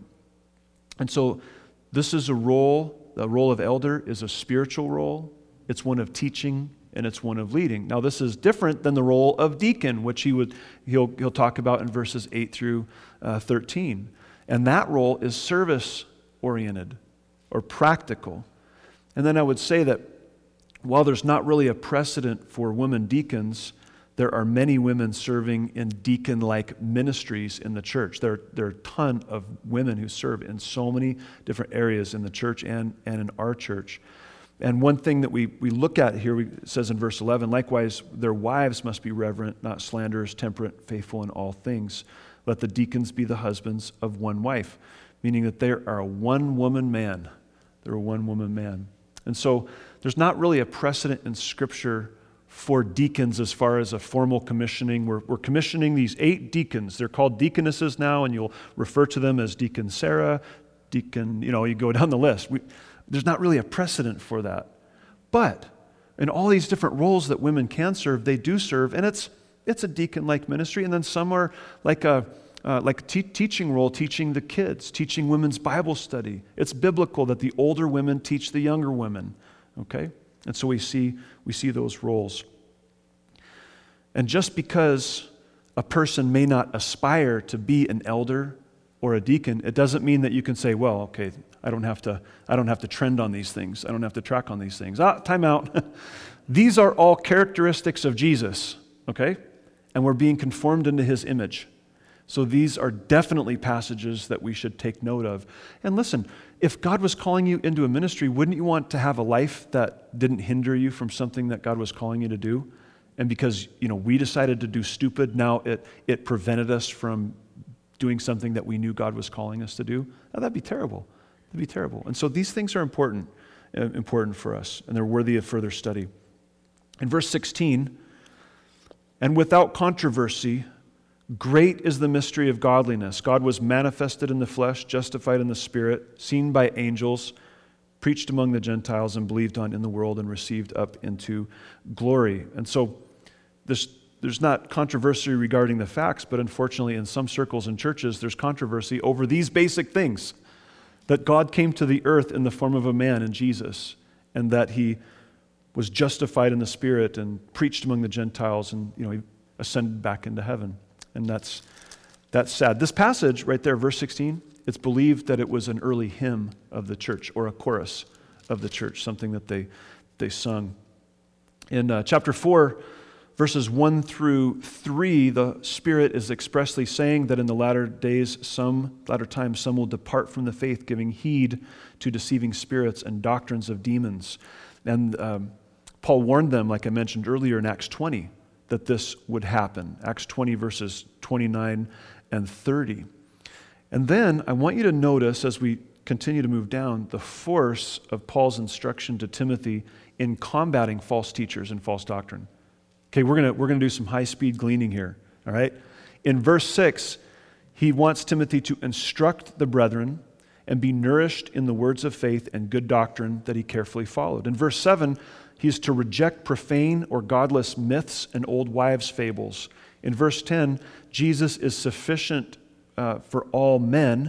And so this is a role, the role of elder is a spiritual role. It's one of teaching and it's one of leading. Now this is different than the role of deacon, which he would he'll he'll talk about in verses eight through uh, thirteen. And that role is service-oriented or practical. And then I would say that while there's not really a precedent for women deacons, there are many women serving in deacon-like ministries in the church. There, there are a ton of women who serve in so many different areas in the church and, and in our church. And one thing that we, we look at here, we, it says in verse eleven, likewise, their wives must be reverent, not slanderers, temperate, faithful in all things. Let the deacons be the husbands of one wife, meaning that they are a one-woman man. They're a one-woman man. And so there's not really a precedent in Scripture for deacons as far as a formal commissioning. We're, we're commissioning these eight deacons. They're called deaconesses now, and you'll refer to them as Deacon Sarah, Deacon, you know, you go down the list. We, there's not really a precedent for that. But in all these different roles that women can serve, they do serve, and it's it's a deacon-like ministry. And then some are like a uh, like a te- teaching role, teaching the kids, teaching women's Bible study. It's biblical that the older women teach the younger women. Okay, and so we see we see those roles. And just because a person may not aspire to be an elder or a deacon, it doesn't mean that you can say, well, okay, I don't have to I don't have to trend on these things. I don't have to track on these things. Ah, time out. These are all characteristics of Jesus, okay? And we're being conformed into his image. So these are definitely passages that we should take note of. And listen, if God was calling you into a ministry, wouldn't you want to have a life that didn't hinder you from something that God was calling you to do? And because, you know, we decided to do stupid, now it it prevented us from doing something that we knew God was calling us to do? Now, that'd be terrible. That'd be terrible. And so these things are important, uh, important for us, and they're worthy of further study. In verse sixteen, and without controversy, great is the mystery of godliness. God was manifested in the flesh, justified in the spirit, seen by angels, preached among the Gentiles, and believed on in the world, and received up into glory. And so there's, there's not controversy regarding the facts, but unfortunately in some circles and churches, there's controversy over these basic things. That God came to the earth in the form of a man in Jesus, and that he was justified in the Spirit and preached among the Gentiles, and you know he ascended back into heaven. And that's that's sad. This passage right there, verse sixteen, it's believed that it was an early hymn of the church or a chorus of the church, something that they they sung. In uh, chapter four, verses one through three, the Spirit is expressly saying that in the latter days, some, latter times, some will depart from the faith, giving heed to deceiving spirits and doctrines of demons. And um, Paul warned them, like I mentioned earlier in Acts twenty, that this would happen. Acts twenty, verses twenty-nine and thirty. And then I want you to notice, as we continue to move down, the force of Paul's instruction to Timothy in combating false teachers and false doctrine. Okay, we're gonna we're gonna do some high-speed gleaning here. All right. In verse six, he wants Timothy to instruct the brethren and be nourished in the words of faith and good doctrine that he carefully followed. In verse seven, he's to reject profane or godless myths and old wives' fables. In verse ten, Jesus is sufficient uh, for all men,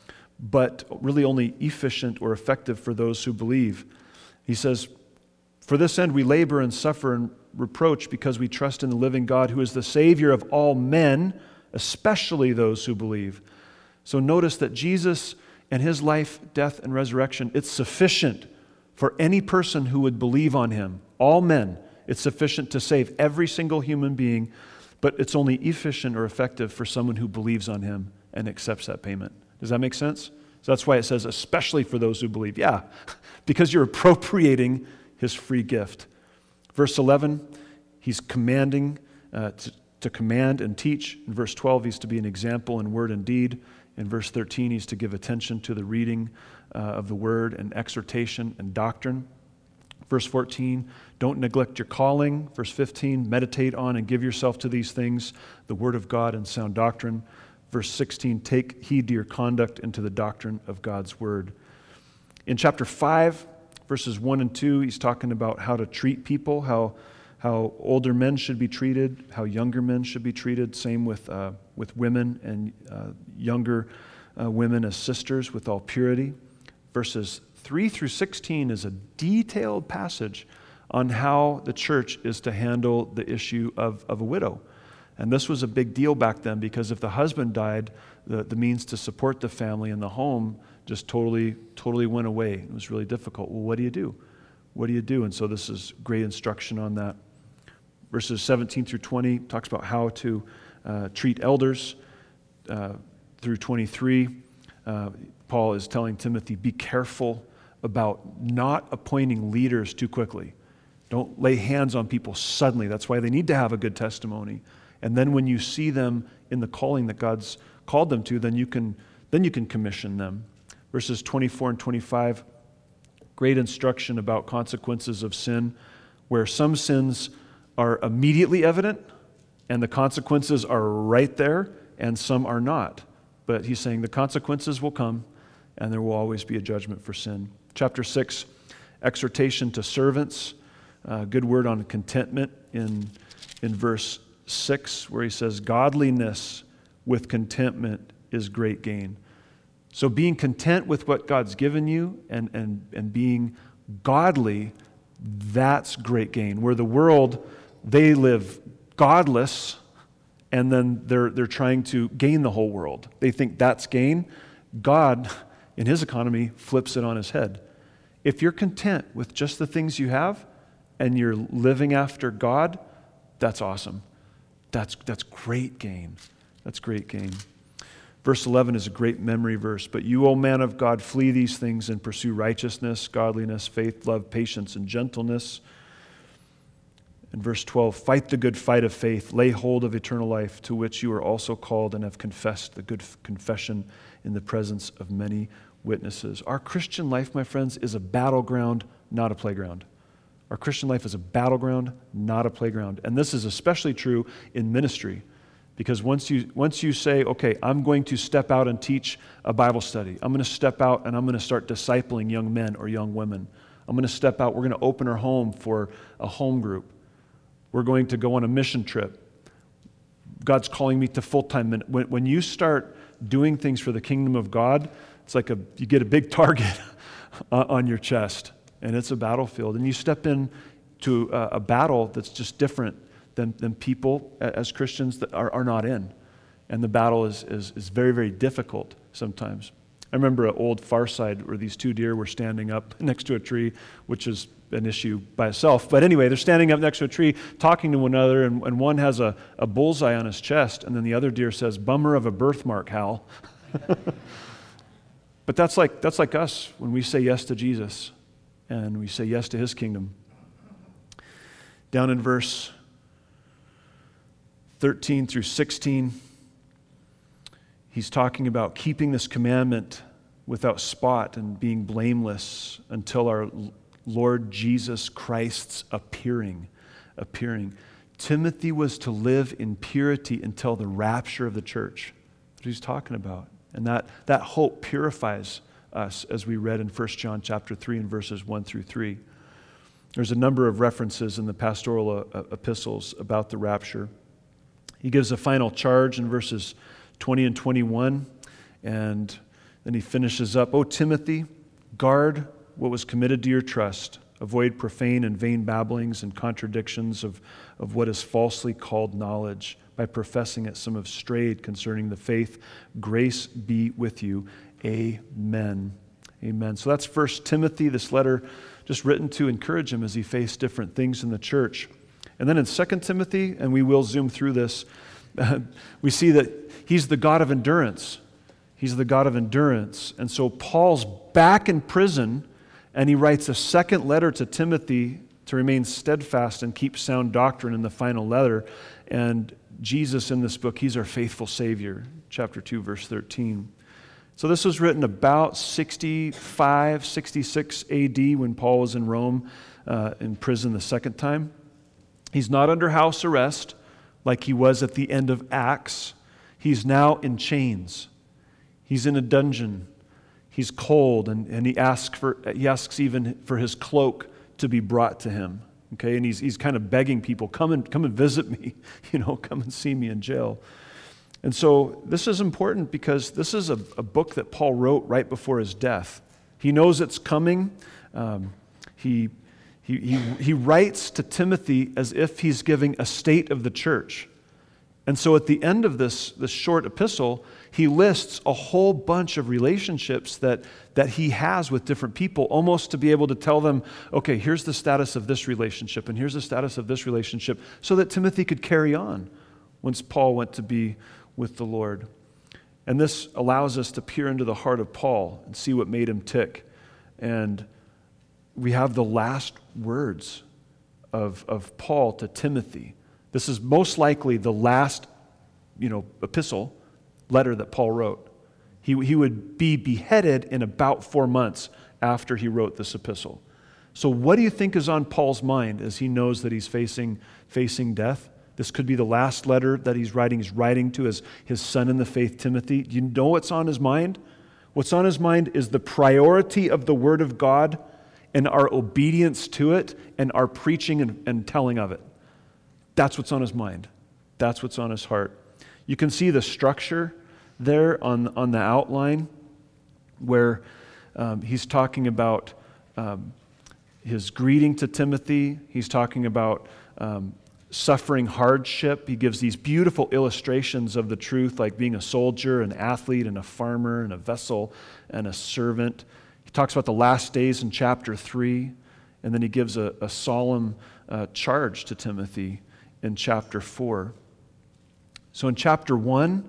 but really only efficient or effective for those who believe. He says, "For this end we labor and suffer and reproach because we trust in the living God who is the Savior of all men, especially those who believe." So notice that Jesus and his life, death, and resurrection, it's sufficient for any person who would believe on him. All men. It's sufficient to save every single human being, but it's only efficient or effective for someone who believes on him and accepts that payment. Does that make sense? So that's why it says, especially for those who believe. Yeah, because you're appropriating his free gift. Verse eleven, he's commanding uh, to, to command and teach. In verse twelve, he's to be an example in word and deed. In verse thirteen, he's to give attention to the reading uh, of the word and exhortation and doctrine. Verse fourteen, don't neglect your calling. Verse fifteen, meditate on and give yourself to these things, the word of God and sound doctrine. Verse sixteen, take heed to your conduct and to the doctrine of God's word. In chapter five, verses one and two, he's talking about how to treat people, how how older men should be treated, how younger men should be treated. Same with uh, with women and uh, younger uh, women as sisters with all purity. Verses three through sixteen is a detailed passage on how the church is to handle the issue of, of a widow. And this was a big deal back then because if the husband died, the, the means to support the family and the home just totally, totally went away. It was really difficult. Well, what do you do? What do you do? And so this is great instruction on that. Verses seventeen through twenty talks about how to uh, treat elders. Uh, through twenty-three, uh, Paul is telling Timothy, be careful about not appointing leaders too quickly. Don't lay hands on people suddenly. That's why they need to have a good testimony. And then when you see them in the calling that God's called them to, then you can then you can commission them. Verses twenty-four and twenty-five, great instruction about consequences of sin, where some sins are immediately evident and the consequences are right there, and some are not. But he's saying the consequences will come and there will always be a judgment for sin. Chapter six, exhortation to servants. Uh, good word on contentment in, in verse six, where he says, godliness with contentment is great gain. So being content with what God's given you and, and, and being godly, that's great gain. Where the world, they live godless, and then they're they're trying to gain the whole world. They think that's gain. God, in his economy, flips it on his head. If you're content with just the things you have and you're living after God, that's awesome. That's that's great gain. That's great gain. Verse eleven is a great memory verse. But you, O man of God, flee these things and pursue righteousness, godliness, faith, love, patience, and gentleness. In verse twelve, fight the good fight of faith, lay hold of eternal life, to which you are also called and have confessed the good confession in the presence of many witnesses. Our Christian life, my friends, is a battleground, not a playground. Our Christian life is a battleground, not a playground. And this is especially true in ministry, because once you once you say, okay, I'm going to step out and teach a Bible study. I'm going to step out and I'm going to start discipling young men or young women. I'm going to step out. We're going to open our home for a home group. We're going to go on a mission trip. God's calling me to full-time ministry. When, when you start doing things for the kingdom of God, it's like a you get a big target on your chest, and it's a battlefield. And you step into a, a battle that's just different than, than people as Christians that are, are not in. And the battle is, is, is very, very difficult sometimes. I remember an old Far Side where these two deer were standing up next to a tree, which is an issue by itself. But anyway, they're standing up next to a tree talking to one another, and, and one has a, a bullseye on his chest, and then the other deer says, "Bummer of a birthmark, Hal." But that's like that's like us when we say yes to Jesus and we say yes to his kingdom. Down in verse thirteen through sixteen, he's talking about keeping this commandment without spot and being blameless until our Lord Jesus Christ's appearing. Appearing. Timothy was to live in purity until the rapture of the church. That's what he's talking about. And that, that hope purifies us, as we read in First John chapter three and verses one through three. There's a number of references in the pastoral uh, epistles about the rapture. He gives a final charge in verses twenty and twenty-one, and then he finishes up, "O Timothy, guard what was committed to your trust. Avoid profane and vain babblings and contradictions of, of what is falsely called knowledge. By professing it, some have strayed concerning the faith. Grace be with you. Amen." Amen. So that's First Timothy, this letter just written to encourage him as he faced different things in the church. And then in Second Timothy, and we will zoom through this, uh, we see that he's the God of endurance. He's the God of endurance. And so Paul's back in prison, and he writes a second letter to Timothy to remain steadfast and keep sound doctrine in the final letter. And Jesus in this book, he's our faithful Savior. Chapter two, verse thirteen. So this was written about sixty-five, sixty-six A D when Paul was in Rome, uh, in prison the second time. He's not under house arrest like he was at the end of Acts. He's now in chains. He's in a dungeon. He's cold, and, and he asks for he asks even for his cloak to be brought to him. Okay, and he's he's kind of begging people, come and come and visit me, you know, come and see me in jail. And so this is important because this is a, a book that Paul wrote right before his death. He knows it's coming. Um, he, he he he writes to Timothy as if he's giving a state of the church. And so at the end of this, this short epistle, he lists a whole bunch of relationships that, that he has with different people, almost to be able to tell them, okay, here's the status of this relationship, and here's the status of this relationship, so that Timothy could carry on once Paul went to be with the Lord. And this allows us to peer into the heart of Paul and see what made him tick. And we have the last words of, of Paul to Timothy. This is most likely the last, you know, epistle, letter that Paul wrote. He, he would be beheaded in about four months after he wrote this epistle. So what do you think is on Paul's mind as he knows that he's facing, facing death? This could be the last letter that he's writing. He's writing to his, his son in the faith, Timothy. Do you know what's on his mind? What's on his mind is the priority of the Word of God and our obedience to it and our preaching and, and telling of it. That's what's on his mind. That's what's on his heart. You can see the structure there on, on the outline where um, he's talking about um, his greeting to Timothy. He's talking about um, suffering hardship. He gives these beautiful illustrations of the truth, like being a soldier, an athlete, and a farmer, and a vessel, and a servant. He talks about the last days in chapter three, and then he gives a, a solemn uh, charge to Timothy in chapter four. So in chapter one,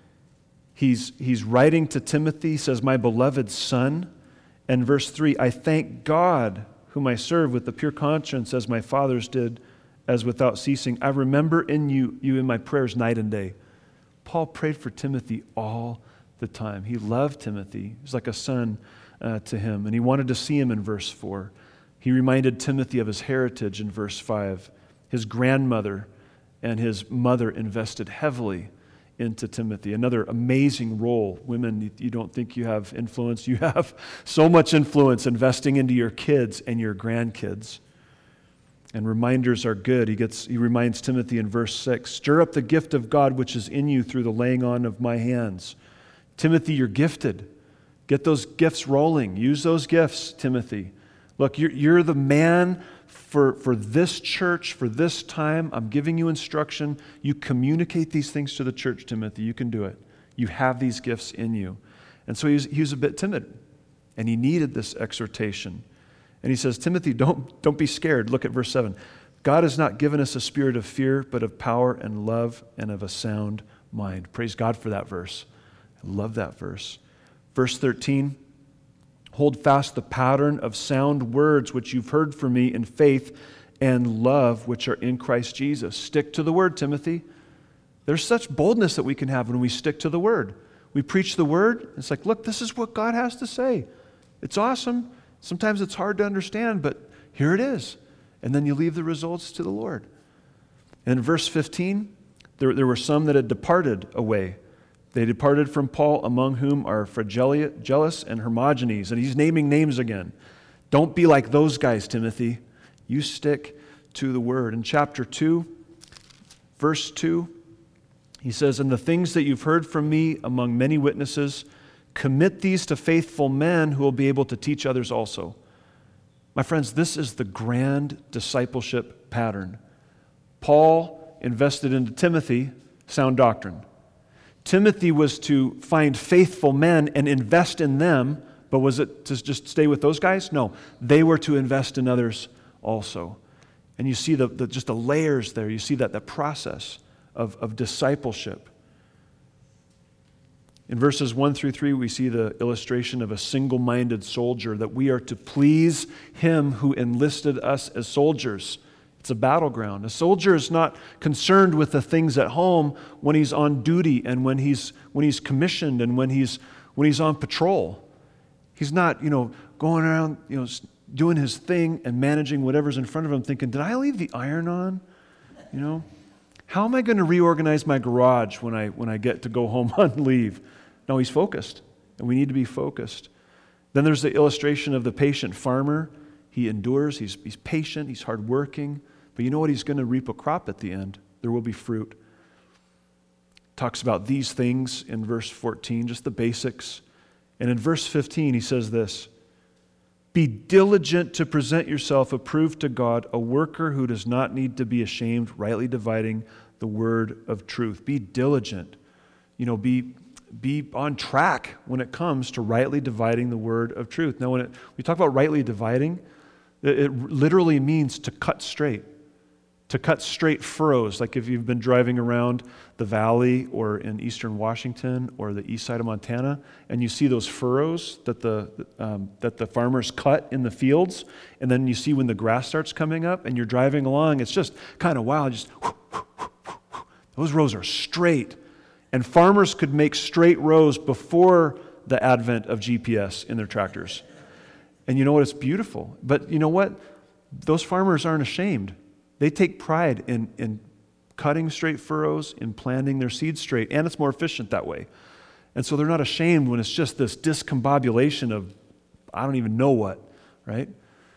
he's, he's writing to Timothy, he says, "My beloved son." And verse three, "I thank God, whom I serve with a pure conscience, as my fathers did, as without ceasing. I remember in you, you in my prayers night and day." Paul prayed for Timothy all the time. He loved Timothy. He was like a son uh, to him, and he wanted to see him in verse four. He reminded Timothy of his heritage in verse five. His grandmother and his mother invested heavily into Timothy. Another amazing role. Women, you don't think you have influence. You have so much influence investing into your kids and your grandkids. And reminders are good. He gets he reminds Timothy in verse six, "Stir up the gift of God which is in you through the laying on of my hands." Timothy, you're gifted. Get those gifts rolling. Use those gifts, Timothy. Look, you're, you're the man for, for this church, for this time. I'm giving you instruction. You communicate these things to the church, Timothy. You can do it. You have these gifts in you. And so he was, he was a bit timid, and he needed this exhortation. And he says, Timothy, don't, don't be scared. Look at verse seven. God has not given us a spirit of fear, but of power and love and of a sound mind. Praise God for that verse. I love that verse. Verse thirteen, hold fast the pattern of sound words which you've heard from me in faith and love which are in Christ Jesus. Stick to the word, Timothy. There's such boldness that we can have when we stick to the word. We preach the word. It's like, look, this is what God has to say. It's awesome. Sometimes it's hard to understand, but here it is. And then you leave the results to the Lord. And in verse fifteen, there, there were some that had departed away. They departed from Paul, among whom are Phygellus and Hermogenes. And he's naming names again. Don't be like those guys, Timothy. You stick to the word. In chapter two, verse two, he says, and the things that you've heard from me among many witnesses, commit these to faithful men who will be able to teach others also. My friends, this is the grand discipleship pattern. Paul invested into Timothy sound doctrine. Timothy was to find faithful men and invest in them, but was it to just stay with those guys? No, they were to invest in others also. And you see the, the just the layers there. You see that the process of, of discipleship. In verses one through three, we see the illustration of a single-minded soldier, that we are to please him who enlisted us as soldiers. It's a battleground. A soldier is not concerned with the things at home when he's on duty and when he's when he's commissioned and when he's when he's on patrol. He's not, you know, going around, you know, doing his thing and managing whatever's in front of him, thinking, did I leave the iron on? You know, how am I going to reorganize my garage when I when I get to go home on leave? No, he's focused, and we need to be focused. Then there's the illustration of the patient farmer. He endures, he's, he's patient, he's hardworking, but you know what? He's going to reap a crop at the end. There will be fruit. Talks about these things in verse fourteen, just the basics. And in verse fifteen, he says this, be diligent to present yourself approved to God, a worker who does not need to be ashamed, rightly dividing the word of truth. Be diligent. You know, be... Be on track when it comes to rightly dividing the word of truth. Now, when it, we talk about rightly dividing, it, it literally means to cut straight, to cut straight furrows. Like if you've been driving around the valley or in eastern Washington or the east side of Montana, and you see those furrows that the um, that the farmers cut in the fields, and then you see when the grass starts coming up, and you're driving along, it's just kind of wild. Just those rows are straight. And farmers could make straight rows before the advent of G P S in their tractors. And you know what? It's beautiful. But you know what? Those farmers aren't ashamed. They take pride in, in cutting straight furrows, in planting their seeds straight, and it's more efficient that way. And so they're not ashamed when it's just this discombobulation of, I don't even know what, right?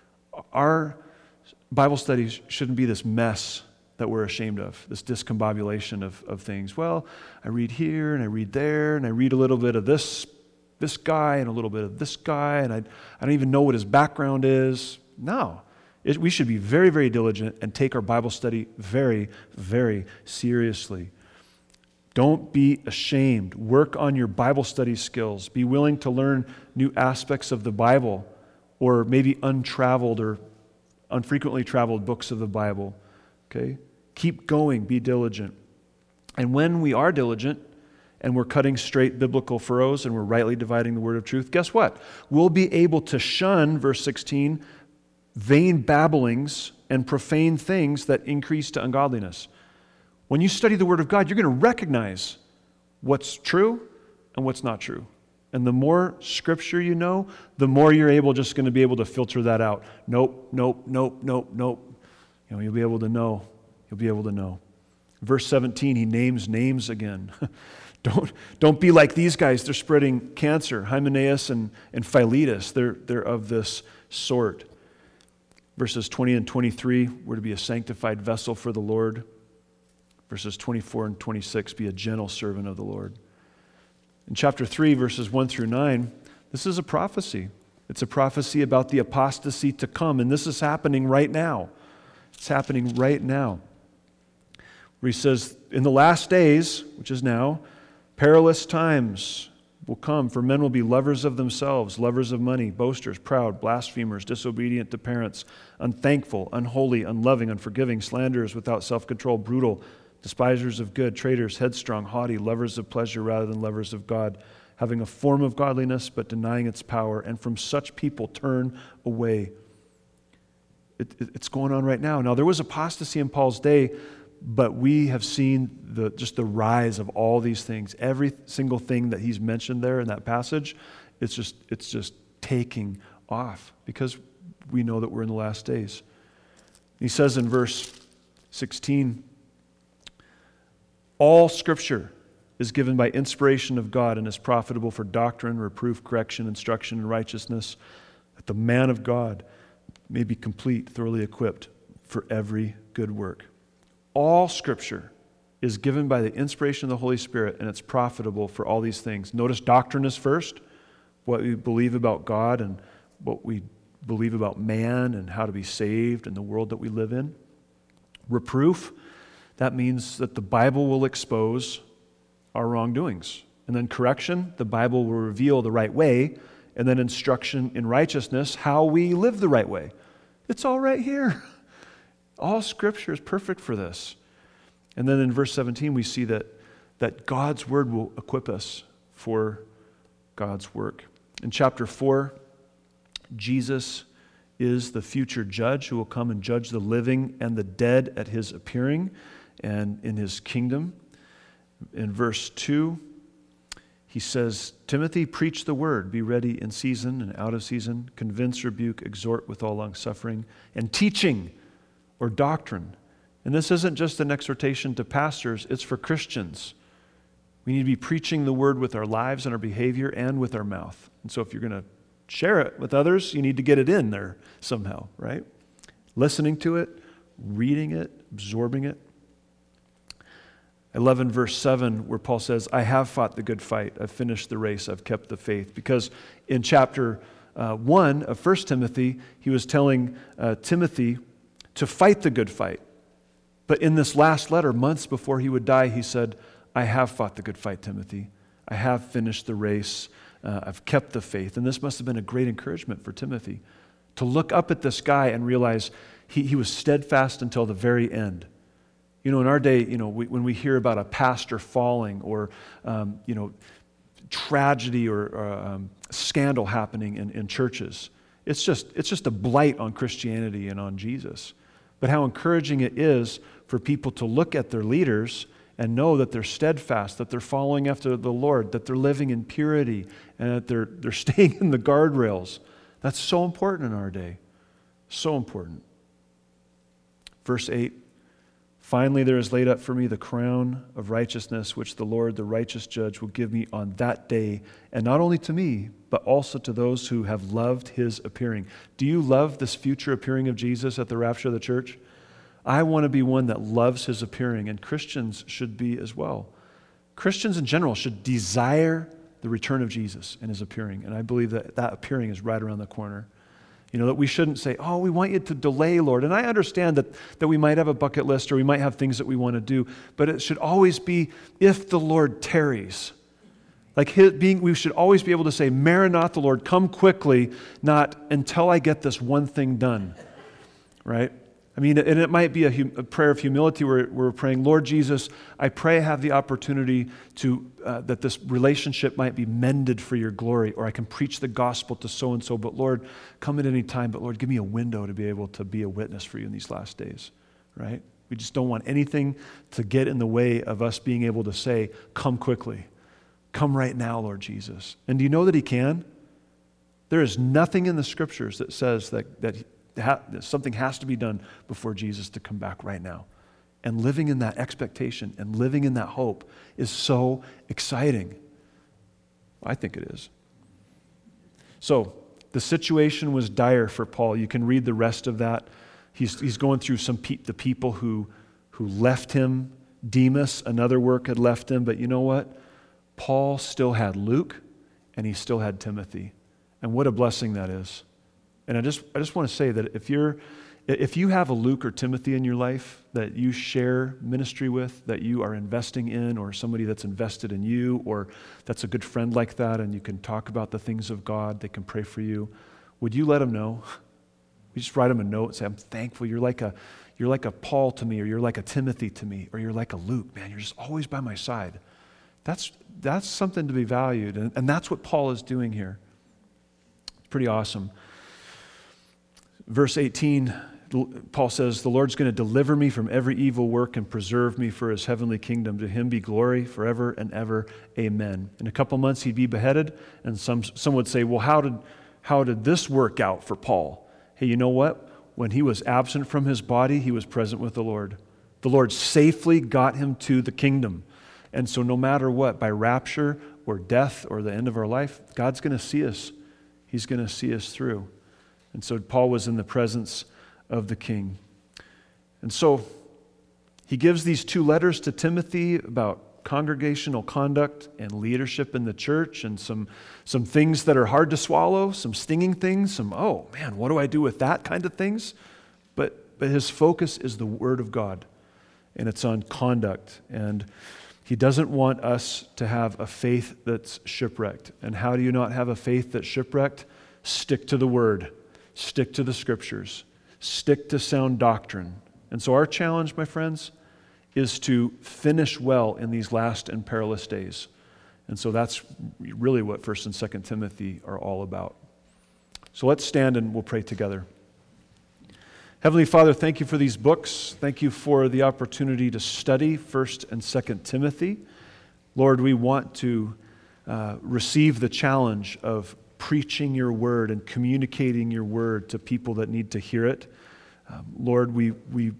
Our Bible studies shouldn't be this mess that we're ashamed of, this discombobulation of, of things. Well, I read here and I read there and I read a little bit of this this guy and a little bit of this guy and I, I don't even know what his background is. No, it, we should be very, very diligent and take our Bible study very, very seriously. Don't be ashamed. Work on your Bible study skills. Be willing to learn new aspects of the Bible or maybe untraveled or unfrequently traveled books of the Bible. Okay? Keep going, be diligent. And when we are diligent and we're cutting straight biblical furrows and we're rightly dividing the word of truth, guess what? We'll be able to shun, verse sixteen, vain babblings and profane things that increase to ungodliness. When you study the word of God, you're going to recognize what's true and what's not true. And the more scripture you know, the more you're able just going to be able to filter that out. Nope, nope, nope, nope, nope. You know, you'll be able to know. You'll be able to know. Verse seventeen, he names names again. don't, don't be like these guys. They're spreading cancer. Hymenaeus and, and Philetus, they're, they're of this sort. Verses twenty and twenty-three, we're to be a sanctified vessel for the Lord. Verses twenty-four and twenty-six, be a gentle servant of the Lord. In chapter three, verses one through nine, this is a prophecy. It's a prophecy about the apostasy to come, and this is happening right now. It's happening right now. Where he says, in the last days, which is now, perilous times will come, for men will be lovers of themselves, lovers of money, boasters, proud, blasphemers, disobedient to parents, unthankful, unholy, unloving, unforgiving, slanderers, without self-control, brutal, despisers of good, traitors, headstrong, haughty, lovers of pleasure rather than lovers of God, having a form of godliness but denying its power, and from such people turn away. It, it, it's going on right now. Now, there was apostasy in Paul's day, but we have seen the just the rise of all these things. Every single thing that he's mentioned there in that passage, it's just it's just taking off because we know that we're in the last days. He says in verse sixteen, all Scripture is given by inspiration of God and is profitable for doctrine, reproof, correction, instruction, and righteousness, that the man of God may be complete, thoroughly equipped for every good work. All Scripture is given by the inspiration of the Holy Spirit, and it's profitable for all these things. Notice doctrine is first, what we believe about God and what we believe about man and how to be saved in the world that we live in. Reproof, that means that the Bible will expose our wrongdoings. And then correction, the Bible will reveal the right way. And then instruction in righteousness, how we live the right way. It's all right here. All Scripture is perfect for this. And then in verse seventeen, we see that, that God's Word will equip us for God's work. In chapter four, Jesus is the future judge who will come and judge the living and the dead at his appearing and in his kingdom. In verse two, he says, Timothy, preach the word, be ready in season and out of season, convince, rebuke, exhort with all long-suffering, and teaching or doctrine. And this isn't just an exhortation to pastors, it's for Christians. We need to be preaching the word with our lives and our behavior and with our mouth. And so if you're going to share it with others, you need to get it in there somehow, right? Listening to it, reading it, absorbing it. I love in verse seven where Paul says, I have fought the good fight. I've finished the race. I've kept the faith. Because in chapter uh, one of First Timothy, he was telling uh, Timothy to fight the good fight. But in this last letter, months before he would die, he said, I have fought the good fight, Timothy. I have finished the race. Uh, I've kept the faith. And this must have been a great encouragement for Timothy to look up at this guy and realize he, he was steadfast until the very end. You know, in our day, you know, we, when we hear about a pastor falling or, um, you know, tragedy or, or um, scandal happening in, in churches, it's just it's just a blight on Christianity and on Jesus. But how encouraging it is for people to look at their leaders and know that they're steadfast, that they're following after the Lord, that they're living in purity, and that they're they're staying in the guardrails. That's so important in our day. So important. Verse eight. Finally, there is laid up for me the crown of righteousness, which the Lord, the righteous judge, will give me on that day, and not only to me, but also to those who have loved his appearing. Do you love this future appearing of Jesus at the rapture of the church? I want to be one that loves his appearing, and Christians should be as well. Christians in general should desire the return of Jesus and his appearing, and I believe that that appearing is right around the corner. You know, that we shouldn't say, oh, we want you to delay, Lord. And I understand that, that we might have a bucket list or we might have things that we want to do, but it should always be, if the Lord tarries. Like his, being, we should always be able to say, Maranatha, Lord, come quickly, not until I get this one thing done, right? I mean, and it might be a, hum, a prayer of humility where we're praying, Lord Jesus, I pray I have the opportunity to, uh, that this relationship might be mended for your glory, or I can preach the gospel to so-and-so, but Lord, come at any time, but Lord, give me a window to be able to be a witness for you in these last days, right? We just don't want anything to get in the way of us being able to say, come quickly, come right now, Lord Jesus. And do you know that he can? There is nothing in the scriptures that says that, that something has to be done before Jesus to come back right now. And living in that expectation and living in that hope is so exciting. I think it is. So, the situation was dire for Paul. You can read the rest of that. He's, he's going through some pe- the people who, who left him. Demas, another work had left him. But you know what? Paul still had Luke, and he still had Timothy. And what a blessing that is. And I just I just want to say that if you're if you have a Luke or Timothy in your life that you share ministry with, that you are investing in, or somebody that's invested in you, or that's a good friend like that, and you can talk about the things of God, they can pray for you, would you let them know? You just write them a note and say, I'm thankful. You're like a, you're like a Paul to me, or you're like a Timothy to me, or you're like a Luke. Man, you're just always by my side. That's, that's something to be valued, and, and that's what Paul is doing here. It's pretty awesome. Verse eighteen, Paul says, the Lord's going to deliver me from every evil work and preserve me for his heavenly kingdom. To him be glory forever and ever. Amen. In a couple months, he'd be beheaded, and some, some would say, well, how did, how did this work out for Paul? Hey, you know what? When he was absent from his body, he was present with the Lord. The Lord safely got him to the kingdom. And so no matter what, by rapture or death or the end of our life, God's going to see us. He's going to see us through. And so Paul was in the presence of the King. And so he gives these two letters to Timothy about congregational conduct and leadership in the church, and some, some things that are hard to swallow, some stinging things, some, oh man, what do I do with that kind of things? But, but his focus is the Word of God, and it's on conduct. And he doesn't want us to have a faith that's shipwrecked. And how do you not have a faith that's shipwrecked? Stick to the Word. Stick to the Scriptures. Stick to sound doctrine. And so our challenge, my friends, is to finish well in these last and perilous days. And so that's really what First and Second Timothy are all about. So let's stand and we'll pray together. Heavenly Father, thank you for these books. Thank you for the opportunity to study First and Second Timothy. Lord, we want to uh, receive the challenge of preaching your word and communicating your word to people that need to hear it. Um, Lord, we we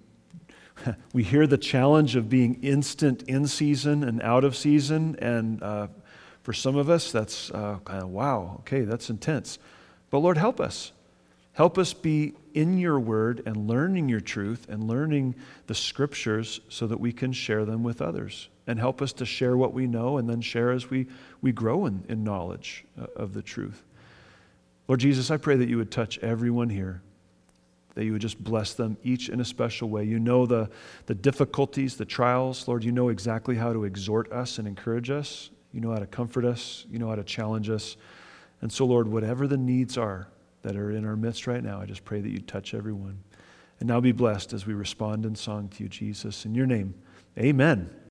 we hear the challenge of being instant in season and out of season, and uh, for some of us, that's uh, kind of, wow, okay, that's intense. But Lord, help us. Help us be in your word and learning your truth and learning the Scriptures so that we can share them with others. And help us to share what we know and then share as we, we grow in, in knowledge uh, of the truth. Lord Jesus, I pray that you would touch everyone here, that you would just bless them each in a special way. You know the, the difficulties, the trials. Lord, you know exactly how to exhort us and encourage us. You know how to comfort us. You know how to challenge us. And so, Lord, whatever the needs are that are in our midst right now, I just pray that you touch everyone. And now be blessed as we respond in song to you, Jesus. In your name, amen.